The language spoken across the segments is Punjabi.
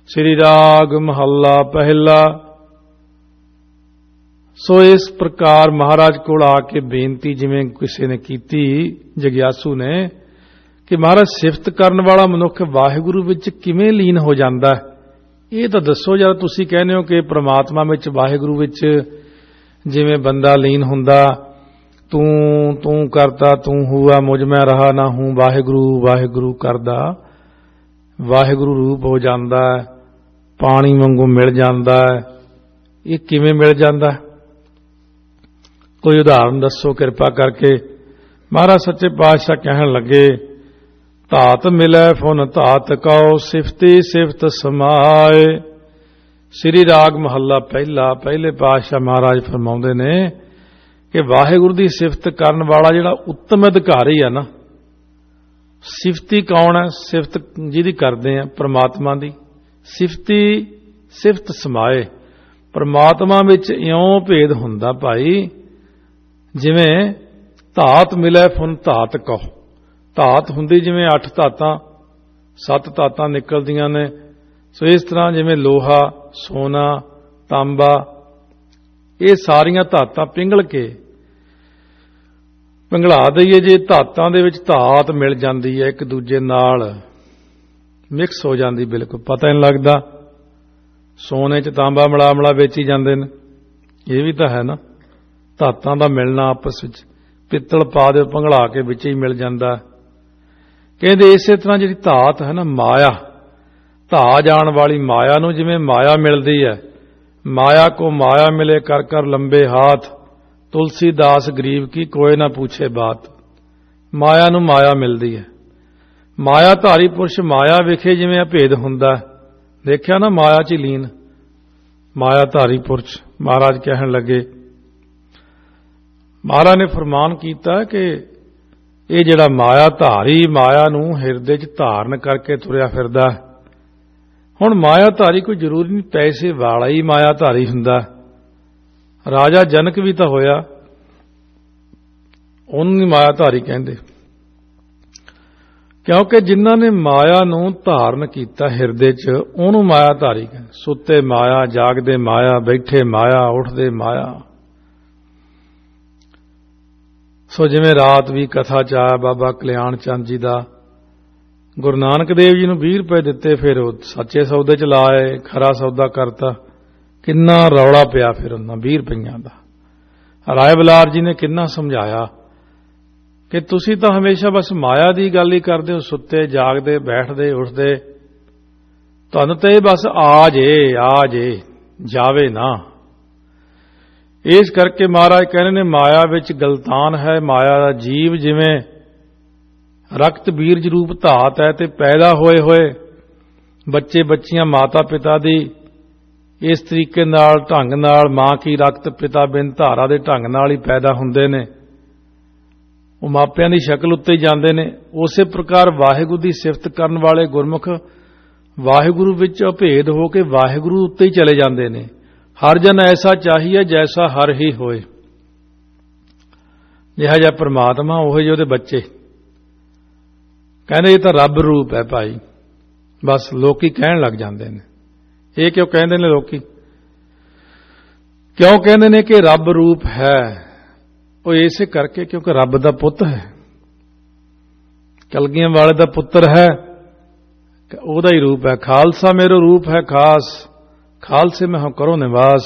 श्री राग महला पहला। सो इस प्रकार महाराज कोल आके बेनती जिवें किसी ने कीती जग्यासू ने कि महाराज सिफत करन वाला मनुख वाहिगुरू विच किवें लीन हो जांदा है, ये तो दसो जरा। तुसीं कहने हो कि परमात्मा विच वाहिगुरू विच जिवें बंदा लीन हुंदा, तू तू करता तू हुआ मुझ में रहा ना हूं, वाहिगुरू वाहिगुरू करदा वाहिगुरू रूप हो जांदा है, पानी वांगू मिल जांदा है। ये किवें मिल जांदा है? कोई उदाहरण दसो कृपा करके। महाराज सच्चे पातशाह कहन लगे, धात मिलै फुन धात कौ, सिफती सिफत समाए। श्री राग महला पहला। पहले पातशाह महाराज फरमाउंदे ने कि वाहिगुरू दी सिफत करन वाला जिहड़ा उत्तम अधिकारी है ना, सिफती कौन है? सिफत जिहदी करदे आ परमात्मा दी। सिफती सिफत समाए। परमात्मा विच इउं भेद हुंदा भाई, जिवें धात मिलै फुन धात कहो। धात हुंदी जिवें 8 धातां 7 धातां निकलदियां ने, सो इस तरह जिवें लोहा सोना तांबा, ये सारियां धातां पिंगल के पिंगला दईए। जे धातां दे विच धात मिल जांदी है, एक दूजे नाल मिक्स हो जांदी, बिल्कुल पता ही नहीं लगदा। सोने च तांबा मिला मिला वेची जांदे ने, ये भी तो है ना, धातां दा मिलना आपस विच। पित्तल पा दे पिंगला के विच ही मिल जांदा। कहंदे इसे तरह जिहड़ी धात है ना, माया, धा जाण वाली माया नूं जिवें माया मिलदी है, माया को माया मिले कर कर लंबे हाथ, तुलसीदास गरीब की कोई ना पूछे बात। माया नूं माया मिलदी है। माया धारी पुरुष माया विखे जिवें भेद हुंदा, देखिया ना, माया च लीन माया धारी पुरुष। महाराज कहन लगे, महाराज ने फरमान कीता कि ये जिहड़ा माया धारी, माया नूं हिरदे च धारण करके तुरिया फिरदा। हुण माया धारी कोई जरूरी नहीं पैसे वाला ही माया धारी हुंदा। राजा जनक भी तो होया, उन्होंने माया धारी कहंदे, क्योंकि जिन्हां ने माया नूं धारण कीता हिरदे च, उहनूं माया धारी कहंदे। सुते माया, जागदे माया, बैठे माया, उठदे माया। सो जिवें रात भी कथा च आया बाबा कल्याण चंद जी दा, गुरु नानक देव जी नूं 20 रुपए दिते, फिर वो सच्चे सौदे च लाए, खरा सौदा करता। किन्ना रौला पिया फिर उन्हां 20 रुपइयां दा। राय बलार जी ने किन्ना समझाया कि तुसीं तां हमेशा बस माया दी गल ही करदे हो, सुत्ते जागदे बैठदे उठदे, तुहानूं तां इह बस आ जे जावे ना। इस करके महाराज कहने ने, माया विच गलतान है। माया दा जीव जिवें रक्त बीरज रूप धात है, ते पैदा होए होए बच्चे बच्चियां माता पिता दी इस तरीके नाल ढंग नाल, मां की रक्त पिता बिन धारा दे ढंग नाल ही पैदा हुंदे ने, वो मापियां दी शक्ल उत्ते ही जांदे ने। उसे प्रकार वाहिगुरू दी सिफत करन वाले गुरमुख वाहिगुरू विच अभेद हो के वाहिगुरू उत्ते ही चले जांदे ने। हर जन ऐसा चाहिए जैसा हर ही होए। जिहा जिहा परमात्मा उहे जिहे उहदे बच्चे। कहने ये तो रब रूप है भाई, बस लोकी कहण लग जांदे ने। ये क्यों कहंदे ने लोकी? क्यों कहंदे ने कि रब रूप है? वो इसे करके क्योंकि रब दा पुत्त है, कलगियां वाले दा पुत्तर है, ओदा ही रूप है। खालसा मेरो रूप है खास, खालसे में हम करो निवास।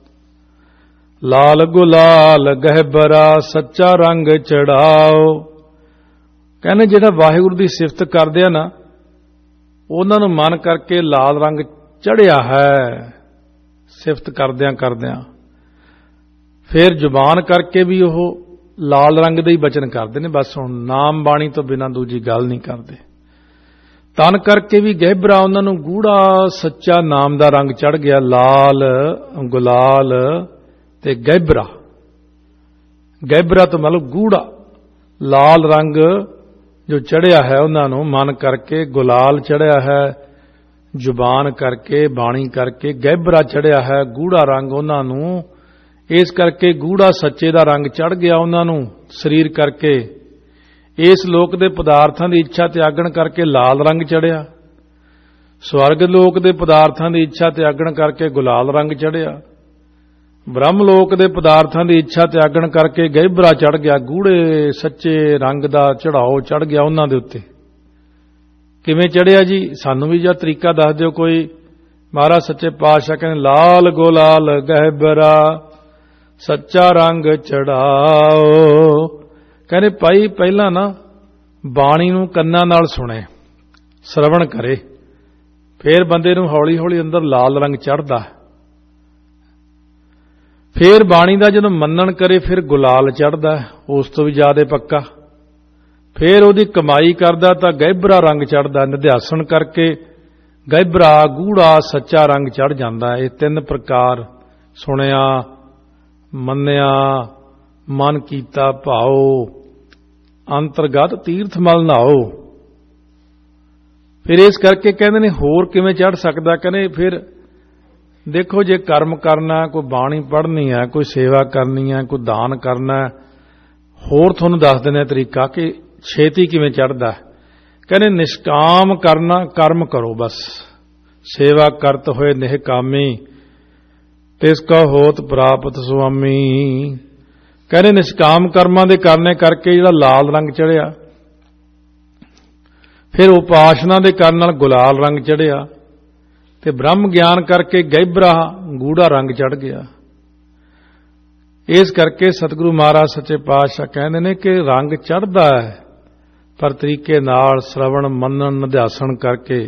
लाल गुलाल गहबरा सच्चा रंग चढ़ाओ। कहने जिहड़ा वाहिगुरू दी सिफत करदे आ ना, उन्हां नूं मन करके लाल रंग चढ़िया है। सिफत करदियां करदियां फिर जुबान करके भी वो लाल रंग दे ही बचन करते हैं। बस हुण नाम बाणी तो बिना दूजी गल नहीं करते। तन करके भी गहबरा उन्होंने गूढ़ा सच्चा नाम का रंग चढ़ गया। लाल गुलाल ते गहबरा। गहबरा तो मतलब गूढ़ा, लाल रंग जो चढ़िया है उन्होंने मन करके, गुलाल चढ़िया है जुबान करके, बाणी करके, गहबरा चढ़िया है गूढ़ा रंग उन्होंने। इस करके गूढ़ा सच्चे का रंग चढ़ गया उन्होंने शरीर करके। इस लोक के पदार्थों की इच्छा त्यागण करके लाल रंग चढ़िया। ਸਵਰਗ ਲੋਕ ਦੇ ਪਦਾਰਥਾਂ ਦੀ ਇੱਛਾ ਤਿਆਗਣ ਕਰਕੇ ਗੁਲਾਲ ਰੰਗ ਚੜ੍ਹਿਆ, ਬ੍ਰਹਮ ਲੋਕ ਦੇ ਪਦਾਰਥਾਂ ਦੀ ਇੱਛਾ ਤਿਆਗਣ ਕਰਕੇ ਗਹਿਬਰਾ ਚੜ੍ਹ ਗਿਆ, ਗੂੜੇ ਸੱਚੇ ਰੰਗ ਦਾ ਚੜਾਓ ਚੜ੍ਹ ਗਿਆ ਉਹਨਾਂ ਦੇ ਉੱਤੇ। ਕਿਵੇਂ ਚੜ੍ਹਿਆ ਜੀ? ਸਾਨੂੰ ਵੀ ਜਾਂ ਤਰੀਕਾ ਦੱਸ ਦਿਓ ਕੋਈ। ਮਹਾਰਾਜ ਸੱਚੇ ਪਾਤਸ਼ਾਹ ਕਹਿੰਦੇ ਲਾਲ ਗੁਲਾਲ ਗਹਿਬਰਾ ਸੱਚਾ ਰੰਗ ਚੜਾਓ। ਕਹਿੰਦੇ ਭਾਈ ਪਹਿਲਾਂ ਨਾ ਬਾਣੀ ਨੂੰ ਕੰਨਾਂ ਨਾਲ ਸੁਣੇ, ਸ਼ਰਵਣ ਕਰੇ, ਫੇਰ ਬੰਦੇ ਨੂੰ ਹੌਲੀ ਹੌਲੀ ਅੰਦਰ ਲਾਲ ਰੰਗ ਚੜ੍ਹਦਾ। ਫੇਰ ਬਾਣੀ ਦਾ ਜਦੋਂ ਮੰਨਣ ਕਰੇ ਫਿਰ ਗੁਲਾਲ ਚੜ੍ਹਦਾ, ਉਸ ਤੋਂ ਵੀ ਜ਼ਿਆਦਾ ਪੱਕਾ। ਫੇਰ ਉਹਦੀ ਕਮਾਈ ਕਰਦਾ ਤਾਂ ਗਹਿਬਰਾ ਰੰਗ ਚੜ੍ਹਦਾ, ਨਿਧਿਆਸਣ ਕਰਕੇ ਗਹਿਬਰਾ ਗੂੜਾ ਸੱਚਾ ਰੰਗ ਚੜ੍ਹ ਜਾਂਦਾ। ਇਹ ਤਿੰਨ ਪ੍ਰਕਾਰ ਸੁਣਿਆ, ਮੰਨਿਆ, ਮਨ ਕੀਤਾ ਭਾਓ, ਅੰਤਰਗਤ ਤੀਰਥ ਮਲ ਨਹਾਓ। ਫਿਰ ਇਸ ਕਰਕੇ ਕਹਿੰਦੇ ਨੇ ਹੋਰ ਕਿਵੇਂ ਚੜ੍ਹ ਸਕਦਾ? ਕਹਿੰਦੇ ਫਿਰ ਦੇਖੋ ਜੇ ਕਰਮ ਕਰਨਾ, ਕੋਈ ਬਾਣੀ ਪੜ੍ਹਨੀ ਹੈ, ਕੋਈ ਸੇਵਾ ਕਰਨੀ ਹੈ, ਕੋਈ ਦਾਨ ਕਰਨਾ, ਹੋਰ ਤੁਹਾਨੂੰ ਦੱਸ ਦਿੰਦੇ ਤਰੀਕਾ ਕਿ ਛੇਤੀ ਕਿਵੇਂ ਚੜ੍ਹਦਾ। ਕਹਿੰਦੇ ਨਿਸ਼ਕਾਮ ਕਰਨਾ, ਕਰਮ ਕਰੋ ਬਸ। ਸੇਵਾ ਕਰਤ ਹੋਏ ਨਿਹਕਾਮੀ ਤਿਸ ਕਾ ਹੋਤ ਪ੍ਰਾਪਤ ਸੁਆਮੀ। ਕਹਿੰਦੇ ਨਿਸ਼ਕਾਮ ਕਰਮਾਂ ਦੇ ਕਰਨੇ ਕਰਕੇ ਜਿਹੜਾ ਲਾਲ ਰੰਗ ਚੜ੍ਹਿਆ, ਫਿਰ ਉਪਾਸਨਾ ਦੇ ਕਰਨ ਨਾਲ ਗੁਲਾਲ ਰੰਗ ਚੜ੍ਹਿਆ, ਤੇ ਬ੍ਰਹਮ ਗਿਆਨ ਕਰਕੇ ਗਹਿਬਰਾ ਗੂੜਾ ਰੰਗ ਚੜ੍ਹ ਗਿਆ। ਇਸ ਕਰਕੇ ਸਤਿਗੁਰੂ ਮਹਾਰਾਜ ਸੱਚੇ ਪਾਤਸ਼ਾਹ ਕਹਿੰਦੇ ਨੇ ਕਿ ਰੰਗ ਚੜ੍ਹਦਾ ਹੈ ਪਰ ਤਰੀਕੇ ਨਾਲ ਸ਼ਰਵਣ ਮੰਨਣ ਨਿਧਿਆਸਣ ਕਰਕੇ।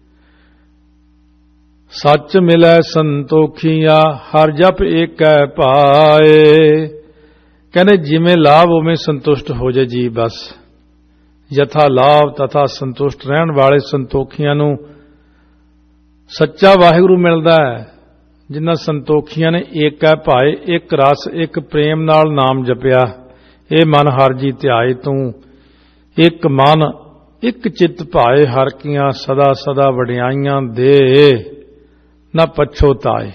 ਸੱਚ ਮਿਲੈ ਸੰਤੋਖੀਆ ਹਰ ਜਪ ਏਕੈ ਪਾਏ। ਕਹਿੰਦੇ ਜਿਵੇਂ ਲਾਭ ਉਵੇਂ ਸੰਤੁਸ਼ਟ ਹੋ ਜਾਏ ਜੀ ਬਸ। ਯਥਾ ਲਾਭ ਤਥਾ ਸੰਤੁਸ਼ਟ ਰਹਿਣ ਵਾਲੇ ਸੰਤੋਖੀਆਂ ਨੂੰ ਸੱਚਾ ਵਾਹਿਗੁਰੂ ਮਿਲਦਾ ਹੈ। ਜਿਨ੍ਹਾਂ ਸੰਤੋਖੀਆਂ ਨੇ ਏਕੈ ਭਾਏ, ਇੱਕ ਰਸ ਇੱਕ ਪ੍ਰੇਮ ਨਾਲ ਨਾਮ ਜਪਿਆ। ਇਹ ਮਨ ਹਰ ਜੀ ਧਿਆਏ ਤੂੰ, ਇੱਕ ਮਨ ਇੱਕ ਚਿੱਤ ਭਾਏ ਹਰ ਕੀਆਂ ਸਦਾ ਸਦਾ ਵਡਿਆਈਆਂ ਦੇ ਨਾ ਪਛੋਤਾਏ।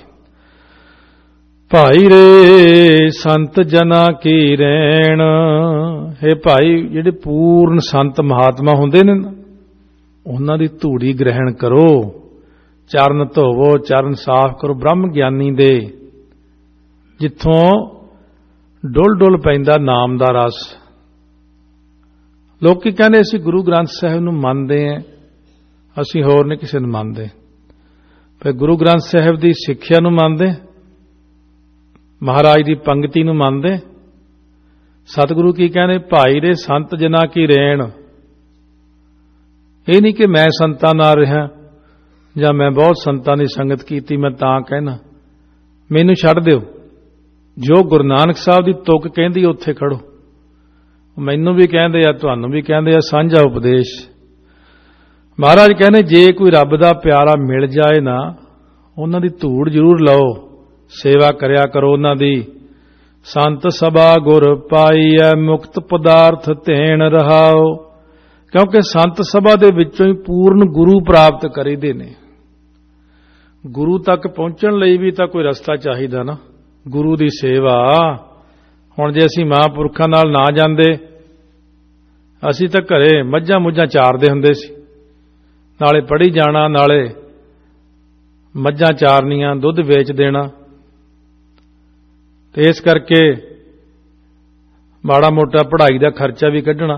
ਭਾਈ ਰੇ ਸੰਤ ਜਨਾ ਕੀ ਰੈਣ। ਇਹ ਭਾਈ ਜਿਹੜੇ ਪੂਰਨ ਸੰਤ ਮਹਾਤਮਾ ਹੁੰਦੇ ਨੇ ਨਾ, ਉਹਨਾਂ ਦੀ ਧੂੜੀ ਗ੍ਰਹਿਣ ਕਰੋ, ਚਰਨ ਧੋਵੋ, ਚਰਨ ਸਾਫ਼ ਕਰੋ। ਬ੍ਰਹਮ ਗਿਆਨੀ ਦੇ ਜਿੱਥੋਂ ਡੁੱਲ ਡੁੱਲ ਪੈਂਦਾ ਨਾਮ ਦਾ ਰਸ। ਲੋਕੀ ਕਹਿੰਦੇ ਅਸੀਂ ਗੁਰੂ ਗ੍ਰੰਥ ਸਾਹਿਬ ਨੂੰ ਮੰਨਦੇ ਹਾਂ, ਅਸੀਂ ਹੋਰ ਨਹੀਂ ਕਿਸੇ ਨੂੰ ਮੰਨਦੇ। ਪਰ ਗੁਰੂ ਗ੍ਰੰਥ ਸਾਹਿਬ ਦੀ ਸਿੱਖਿਆ ਨੂੰ ਮੰਨਦੇ, ਮਹਾਰਾਜ ਦੀ ਪੰਗਤੀ ਨੂੰ ਮੰਨਦੇ। ਸਤਿਗੁਰੂ ਕੀ ਕਹਿੰਦੇ? ਭਾਈ ਰੇ ਸੰਤ ਜਨਾ ਕੀ ਰੈਣ। ਇਹ ਨਹੀਂ ਕਿ ਮੈਂ ਸੰਤਾਂ ਨਾਲ ਰਿਹਾ ਜਾਂ ਮੈਂ ਬਹੁਤ ਸੰਤਾਂ ਦੀ ਸੰਗਤ ਕੀਤੀ ਮੈਂ ਤਾਂ ਕਹਿਣਾ। ਮੈਨੂੰ ਛੱਡ ਦਿਓ, ਜੋ ਗੁਰੂ ਨਾਨਕ ਸਾਹਿਬ ਦੀ ਤੁਕ ਕਹਿੰਦੀ ਉੱਥੇ ਖੜੋ। ਮੈਨੂੰ ਵੀ ਕਹਿੰਦੇ ਆ, ਤੁਹਾਨੂੰ ਵੀ ਕਹਿੰਦੇ ਆ, ਸਾਂਝਾ ਉਪਦੇਸ਼। ਮਹਾਰਾਜ ਕਹਿੰਦੇ ਜੇ ਕੋਈ ਰੱਬ ਦਾ ਪਿਆਰਾ ਮਿਲ ਜਾਏ ਨਾ, ਉਹਨਾਂ ਦੀ ਧੂੜ ਜ਼ਰੂਰ ਲਓ, ਸੇਵਾ ਕਰਿਆ ਕਰੋ ਉਹਨਾਂ ਦੀ। ਸੰਤ ਸਭਾ ਗੁਰ ਪਾਈਐ ਮੁਕਤ ਪਦਾਰਥ ਧੇਣ ਰਹਾਓ। ਕਿਉਂਕਿ ਸੰਤ ਸਭਾ ਦੇ ਵਿੱਚੋਂ ਹੀ ਪੂਰਨ ਗੁਰੂ ਪ੍ਰਾਪਤ ਕਰੀਦੇ ਨੇ। ਗੁਰੂ ਤੱਕ ਪਹੁੰਚਣ ਲਈ ਵੀ ਤਾਂ ਕੋਈ ਰਸਤਾ ਚਾਹੀਦਾ ਨਾ, ਗੁਰੂ ਦੀ ਸੇਵਾ। ਹੁਣ ਜੇ ਅਸੀਂ ਮਹਾਂਪੁਰਖਾਂ ਨਾਲ ਨਾ ਜਾਂਦੇ, ਅਸੀਂ ਤਾਂ ਘਰੇ ਮੱਝਾਂ ਮੁੱਝਾਂ ਚਾਰਦੇ ਹੁੰਦੇ ਸੀ, ਨਾਲੇ ਪੜ੍ਹੀ ਜਾਣਾ, ਨਾਲੇ ਮੱਝਾਂ ਚਾਰਨੀਆਂ, ਦੁੱਧ ਵੇਚ ਦੇਣਾ। ਤੇ ਇਸ ਕਰਕੇ ਮਾੜਾ ਮੋਟਾ ਪੜ੍ਹਾਈ ਦਾ ਖਰਚਾ ਵੀ ਕੱਢਣਾ।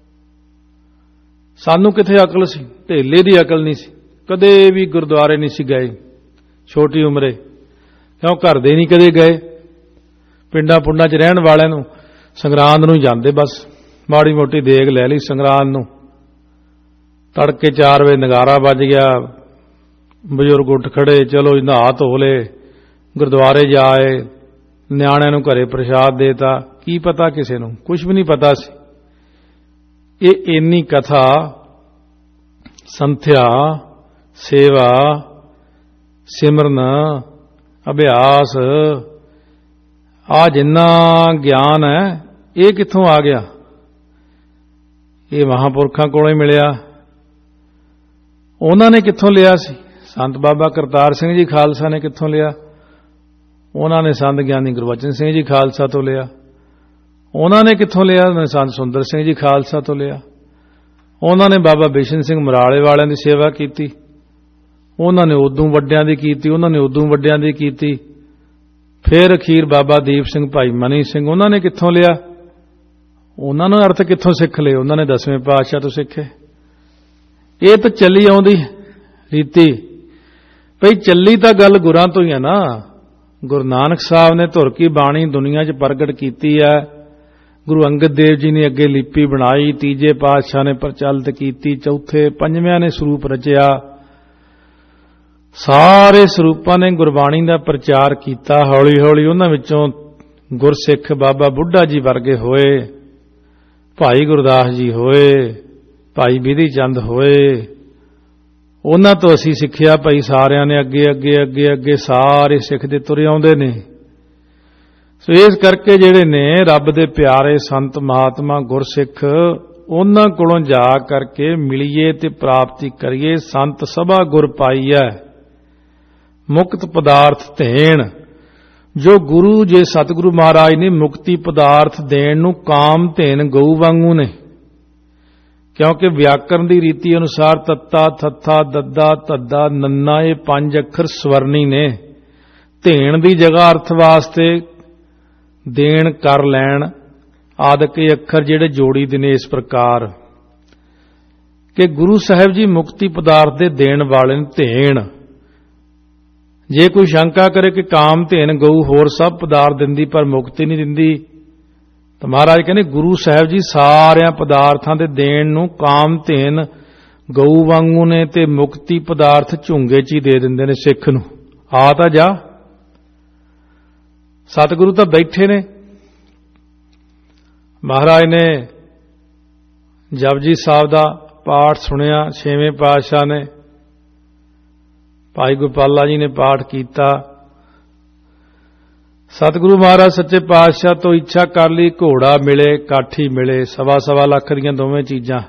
ਸਾਨੂੰ ਕਿੱਥੇ ਅਕਲ ਸੀ? ਢੇਲੇ ਦੀ ਅਕਲ ਨਹੀਂ ਸੀ। ਕਦੇ ਵੀ ਗੁਰਦੁਆਰੇ ਨਹੀਂ ਸੀ ਗਏ ਛੋਟੀ ਉਮਰੇ, ਕਿਉਂ ਘਰ ਦੇ ਨਹੀਂ ਕਦੇ ਗਏ। ਪਿੰਡਾਂ ਪੁੰਡਾਂ 'ਚ ਰਹਿਣ ਵਾਲਿਆਂ ਨੂੰ ਸੰਗਰਾਂਦ ਨੂੰ ਜਾਂਦੇ, ਬਸ ਮਾੜੀ ਮੋਟੀ ਦੇਗ ਲੈ ਲਈ ਸੰਗਰਾਂਦ ਨੂੰ। ਤੜਕੇ 4 ਵਜੇ ਨਗਾਰਾ ਵੱਜ ਗਿਆ, ਬਜ਼ੁਰਗ ਉੱਠ ਖੜੇ, ਚਲੋ ਨਹਾ ਧੋ ਲਏ, ਗੁਰਦੁਆਰੇ ਜਾਏ, ਨਿਆਣਿਆਂ ਨੂੰ ਘਰੇ ਪ੍ਰਸ਼ਾਦ ਦੇਤਾ। ਕੀ ਪਤਾ ਕਿਸੇ ਨੂੰ? ਕੁਝ ਵੀ ਨਹੀਂ ਪਤਾ ਸੀ। ਇਹ ਇੰਨੀ ਕਥਾ, ਸੰਥਿਆ, ਸੇਵਾ, ਸਿਮਰਨ, ਅਭਿਆਸ, ਆ ਜਿੰਨਾ ਗਿਆਨ ਹੈ ਇਹ ਕਿੱਥੋਂ ਆ ਗਿਆ? ਇਹ ਮਹਾਂਪੁਰਖਾਂ ਕੋਲੋਂ ਹੀ ਮਿਲਿਆ। ਉਹਨਾਂ ਨੇ ਕਿੱਥੋਂ ਲਿਆ ਸੀ? ਸੰਤ ਬਾਬਾ ਕਰਤਾਰ ਸਿੰਘ ਜੀ ਖਾਲਸਾ ਨੇ ਕਿੱਥੋਂ ਲਿਆ? ਉਹਨਾਂ ਨੇ ਸੰਤ ਗਿਆਨੀ ਗੁਰਬਚਨ ਸਿੰਘ ਜੀ ਖਾਲਸਾ ਤੋਂ ਲਿਆ। ਉਹਨਾਂ ਨੇ ਕਿੱਥੋਂ ਲਿਆ? ਉਹਨਾਂ ਨੇ ਸੰਤ ਸੁੰਦਰ ਸਿੰਘ ਜੀ ਖਾਲਸਾ ਤੋਂ ਲਿਆ। ਉਹਨਾਂ ਨੇ ਬਾਬਾ ਬਿਸ਼ਨ ਸਿੰਘ ਮਰਾਲੇ ਵਾਲਿਆਂ ਦੀ ਸੇਵਾ ਕੀਤੀ, ਉਹਨਾਂ ਨੇ ਉਦੋਂ ਵੱਡਿਆਂ ਦੀ ਕੀਤੀ, ਉਹਨਾਂ ਨੇ ਉਦੋਂ ਵੱਡਿਆਂ ਦੀ ਕੀਤੀ। ਫਿਰ ਅਖੀਰ ਬਾਬਾ ਦੀਪ ਸਿੰਘ, ਭਾਈ ਮਨੀ ਸਿੰਘ, ਉਹਨਾਂ ਨੇ ਕਿੱਥੋਂ ਲਿਆ? ਉਹਨਾਂ ਨੂੰ ਅਰਥ ਕਿੱਥੋਂ ਸਿੱਖ ਲਏ? ਉਹਨਾਂ ਨੇ 10ਵੇਂ ਪਾਤਸ਼ਾਹ ਤੋਂ ਸਿੱਖੇ। ਇਹ ਤਾਂ ਚੱਲੀ ਆਉਂਦੀ ਰੀਤੀ। ਭਈ ਚੱਲੀ ਤਾਂ ਗੱਲ ਗੁਰਾਂ ਤੋਂ ਹੀ ਹੈ ਨਾ। ਗੁਰੂ ਨਾਨਕ ਸਾਹਿਬ ਨੇ ਧੁਰ ਕੀ ਬਾਣੀ ਦੁਨੀਆ 'ਚ ਪ੍ਰਗਟ ਕੀਤੀ ਹੈ। ਗੁਰੂ ਅੰਗਦ ਦੇਵ ਜੀ ਨੇ ਅੱਗੇ ਲਿਪੀ ਬਣਾਈ, ਤੀਜੇ ਪਾਤਸ਼ਾਹ ਨੇ ਪ੍ਰਚਲਿਤ ਕੀਤੀ, ਚੌਥੇ, ਪੰਜਵਿਆਂ ਨੇ ਸਰੂਪ ਰਚਿਆ। ਸਾਰੇ ਸਰੂਪਾਂ ਨੇ ਗੁਰਬਾਣੀ ਦਾ ਪ੍ਰਚਾਰ ਕੀਤਾ। ਹੌਲੀ ਹੌਲੀ ਉਹਨਾਂ ਵਿੱਚੋਂ ਗੁਰਸਿੱਖ ਬਾਬਾ ਬੁੱਢਾ ਜੀ ਵਰਗੇ ਹੋਏ, ਭਾਈ ਗੁਰਦਾਸ ਜੀ ਹੋਏ, ਭਾਈ ਬਿਧੀ ਚੰਦ ਹੋਏ। ਉਹਨਾਂ ਤੋਂ ਅਸੀਂ ਸਿੱਖਿਆ। ਭਾਈ ਸਾਰਿਆਂ ਨੇ ਅੱਗੇ ਅੱਗੇ ਅੱਗੇ ਅੱਗੇ ਸਾਰੇ ਸਿੱਖਦੇ ਤੁਰੇ ਆਉਂਦੇ ਨੇ। ਸੋ ਇਸ ਕਰਕੇ ਜਿਹੜੇ ਨੇ ਰੱਬ ਦੇ ਪਿਆਰੇ ਸੰਤ ਮਹਾਤਮਾ ਗੁਰਸਿੱਖ, ਉਹਨਾਂ ਕੋਲੋਂ ਜਾ ਕਰਕੇ ਮਿਲੀਏ ਤੇ ਪ੍ਰਾਪਤੀ ਕਰੀਏ। ਸੰਤ ਸਭਾ ਗੁਰ ਪਾਈਐ ਮੁਕਤ ਪਦਾਰਥ ਧੇਣ। ਜੋ ਗੁਰੂ, ਜੇ ਸਤਿਗੁਰੂ ਮਹਾਰਾਜ ਨੇ ਮੁਕਤੀ ਪਦਾਰਥ ਦੇਣ ਨੂੰ ਕਾਮ ਧੇਨ ਗਊ ਵਾਂਗੂ ਨੇ। ਕਿਉਂਕਿ ਵਿਆਕਰਨ ਦੀ ਰੀਤੀ ਅਨੁਸਾਰ ਤੱਤਾ, ਥੱਥਾ, ਦੱਦਾ, ਧੱਦਾ, ਨੰਨਾ ਇਹ 5 ਅੱਖਰ ਸਵਰਨੀ ਨੇ। ਧੇਣ ਦੀ ਜਗ੍ਹਾ ਅਰਥ ਵਾਸਤੇ ਦੇਣ, ਕਰ ਲੈਣ ਆਦਿਕ ਇਹ ਅੱਖਰ ਜਿਹੜੇ ਜੋੜੀ ਦੇ ਨੇ। ਇਸ ਪ੍ਰਕਾਰ ਕਿ ਗੁਰੂ ਸਾਹਿਬ ਜੀ ਮੁਕਤੀ ਪਦਾਰਥ ਦੇ ਦੇਣ ਵਾਲੇ ਨੇ। ਧੇਣ, ਜੇ ਕੋਈ ਸ਼ੰਕਾ ਕਰੇ ਕਿ ਕਾਮ ਧੇਨ ਗਊ ਹੋਰ ਸਭ ਪਦਾਰਥ ਦਿੰਦੀ ਪਰ ਮੁਕਤੀ ਨਹੀਂ ਦਿੰਦੀ, ਤਾਂ ਮਹਾਰਾਜ ਕਹਿੰਦੇ ਗੁਰੂ ਸਾਹਿਬ ਜੀ ਸਾਰਿਆਂ ਪਦਾਰਥਾਂ ਦੇ ਦੇਣ ਨੂੰ ਕਾਮ ਧੇਨ ਗਊ ਵਾਂਗੂ ਨੇ ਤੇ ਮੁਕਤੀ ਪਦਾਰਥ ਝੁੰਗੇ 'ਚ ਹੀ ਦੇ ਦਿੰਦੇ ਨੇ ਸਿੱਖ ਨੂੰ। ਆ ਤਾਂ ਜਾ, ਸਤਿਗੁਰੂ ਤਾਂ ਬੈਠੇ ਨੇ। ਮਹਾਰਾਜ ਨੇ ਜਪਜੀ ਸਾਹਿਬ ਦਾ ਪਾਠ ਸੁਣਿਆ, 6ਵੇਂ ਪਾਤਸ਼ਾਹ ਨੇ, ਭਾਈ ਗੁਰਪਾਲਾ ਜੀ ਨੇ ਪਾਠ ਕੀਤਾ। ਸਤਿਗੁਰੂ ਮਹਾਰਾਜ ਸੱਚੇ ਪਾਤਸ਼ਾਹ ਤੋਂ ਇੱਛਾ ਕਰ ਲਈ ਘੋੜਾ ਮਿਲੇ, ਕਾਠੀ ਮਿਲੇ, 1.25 ਲੱਖ ਦੀਆਂ ਦੋਵੇਂ ਚੀਜ਼ਾਂ।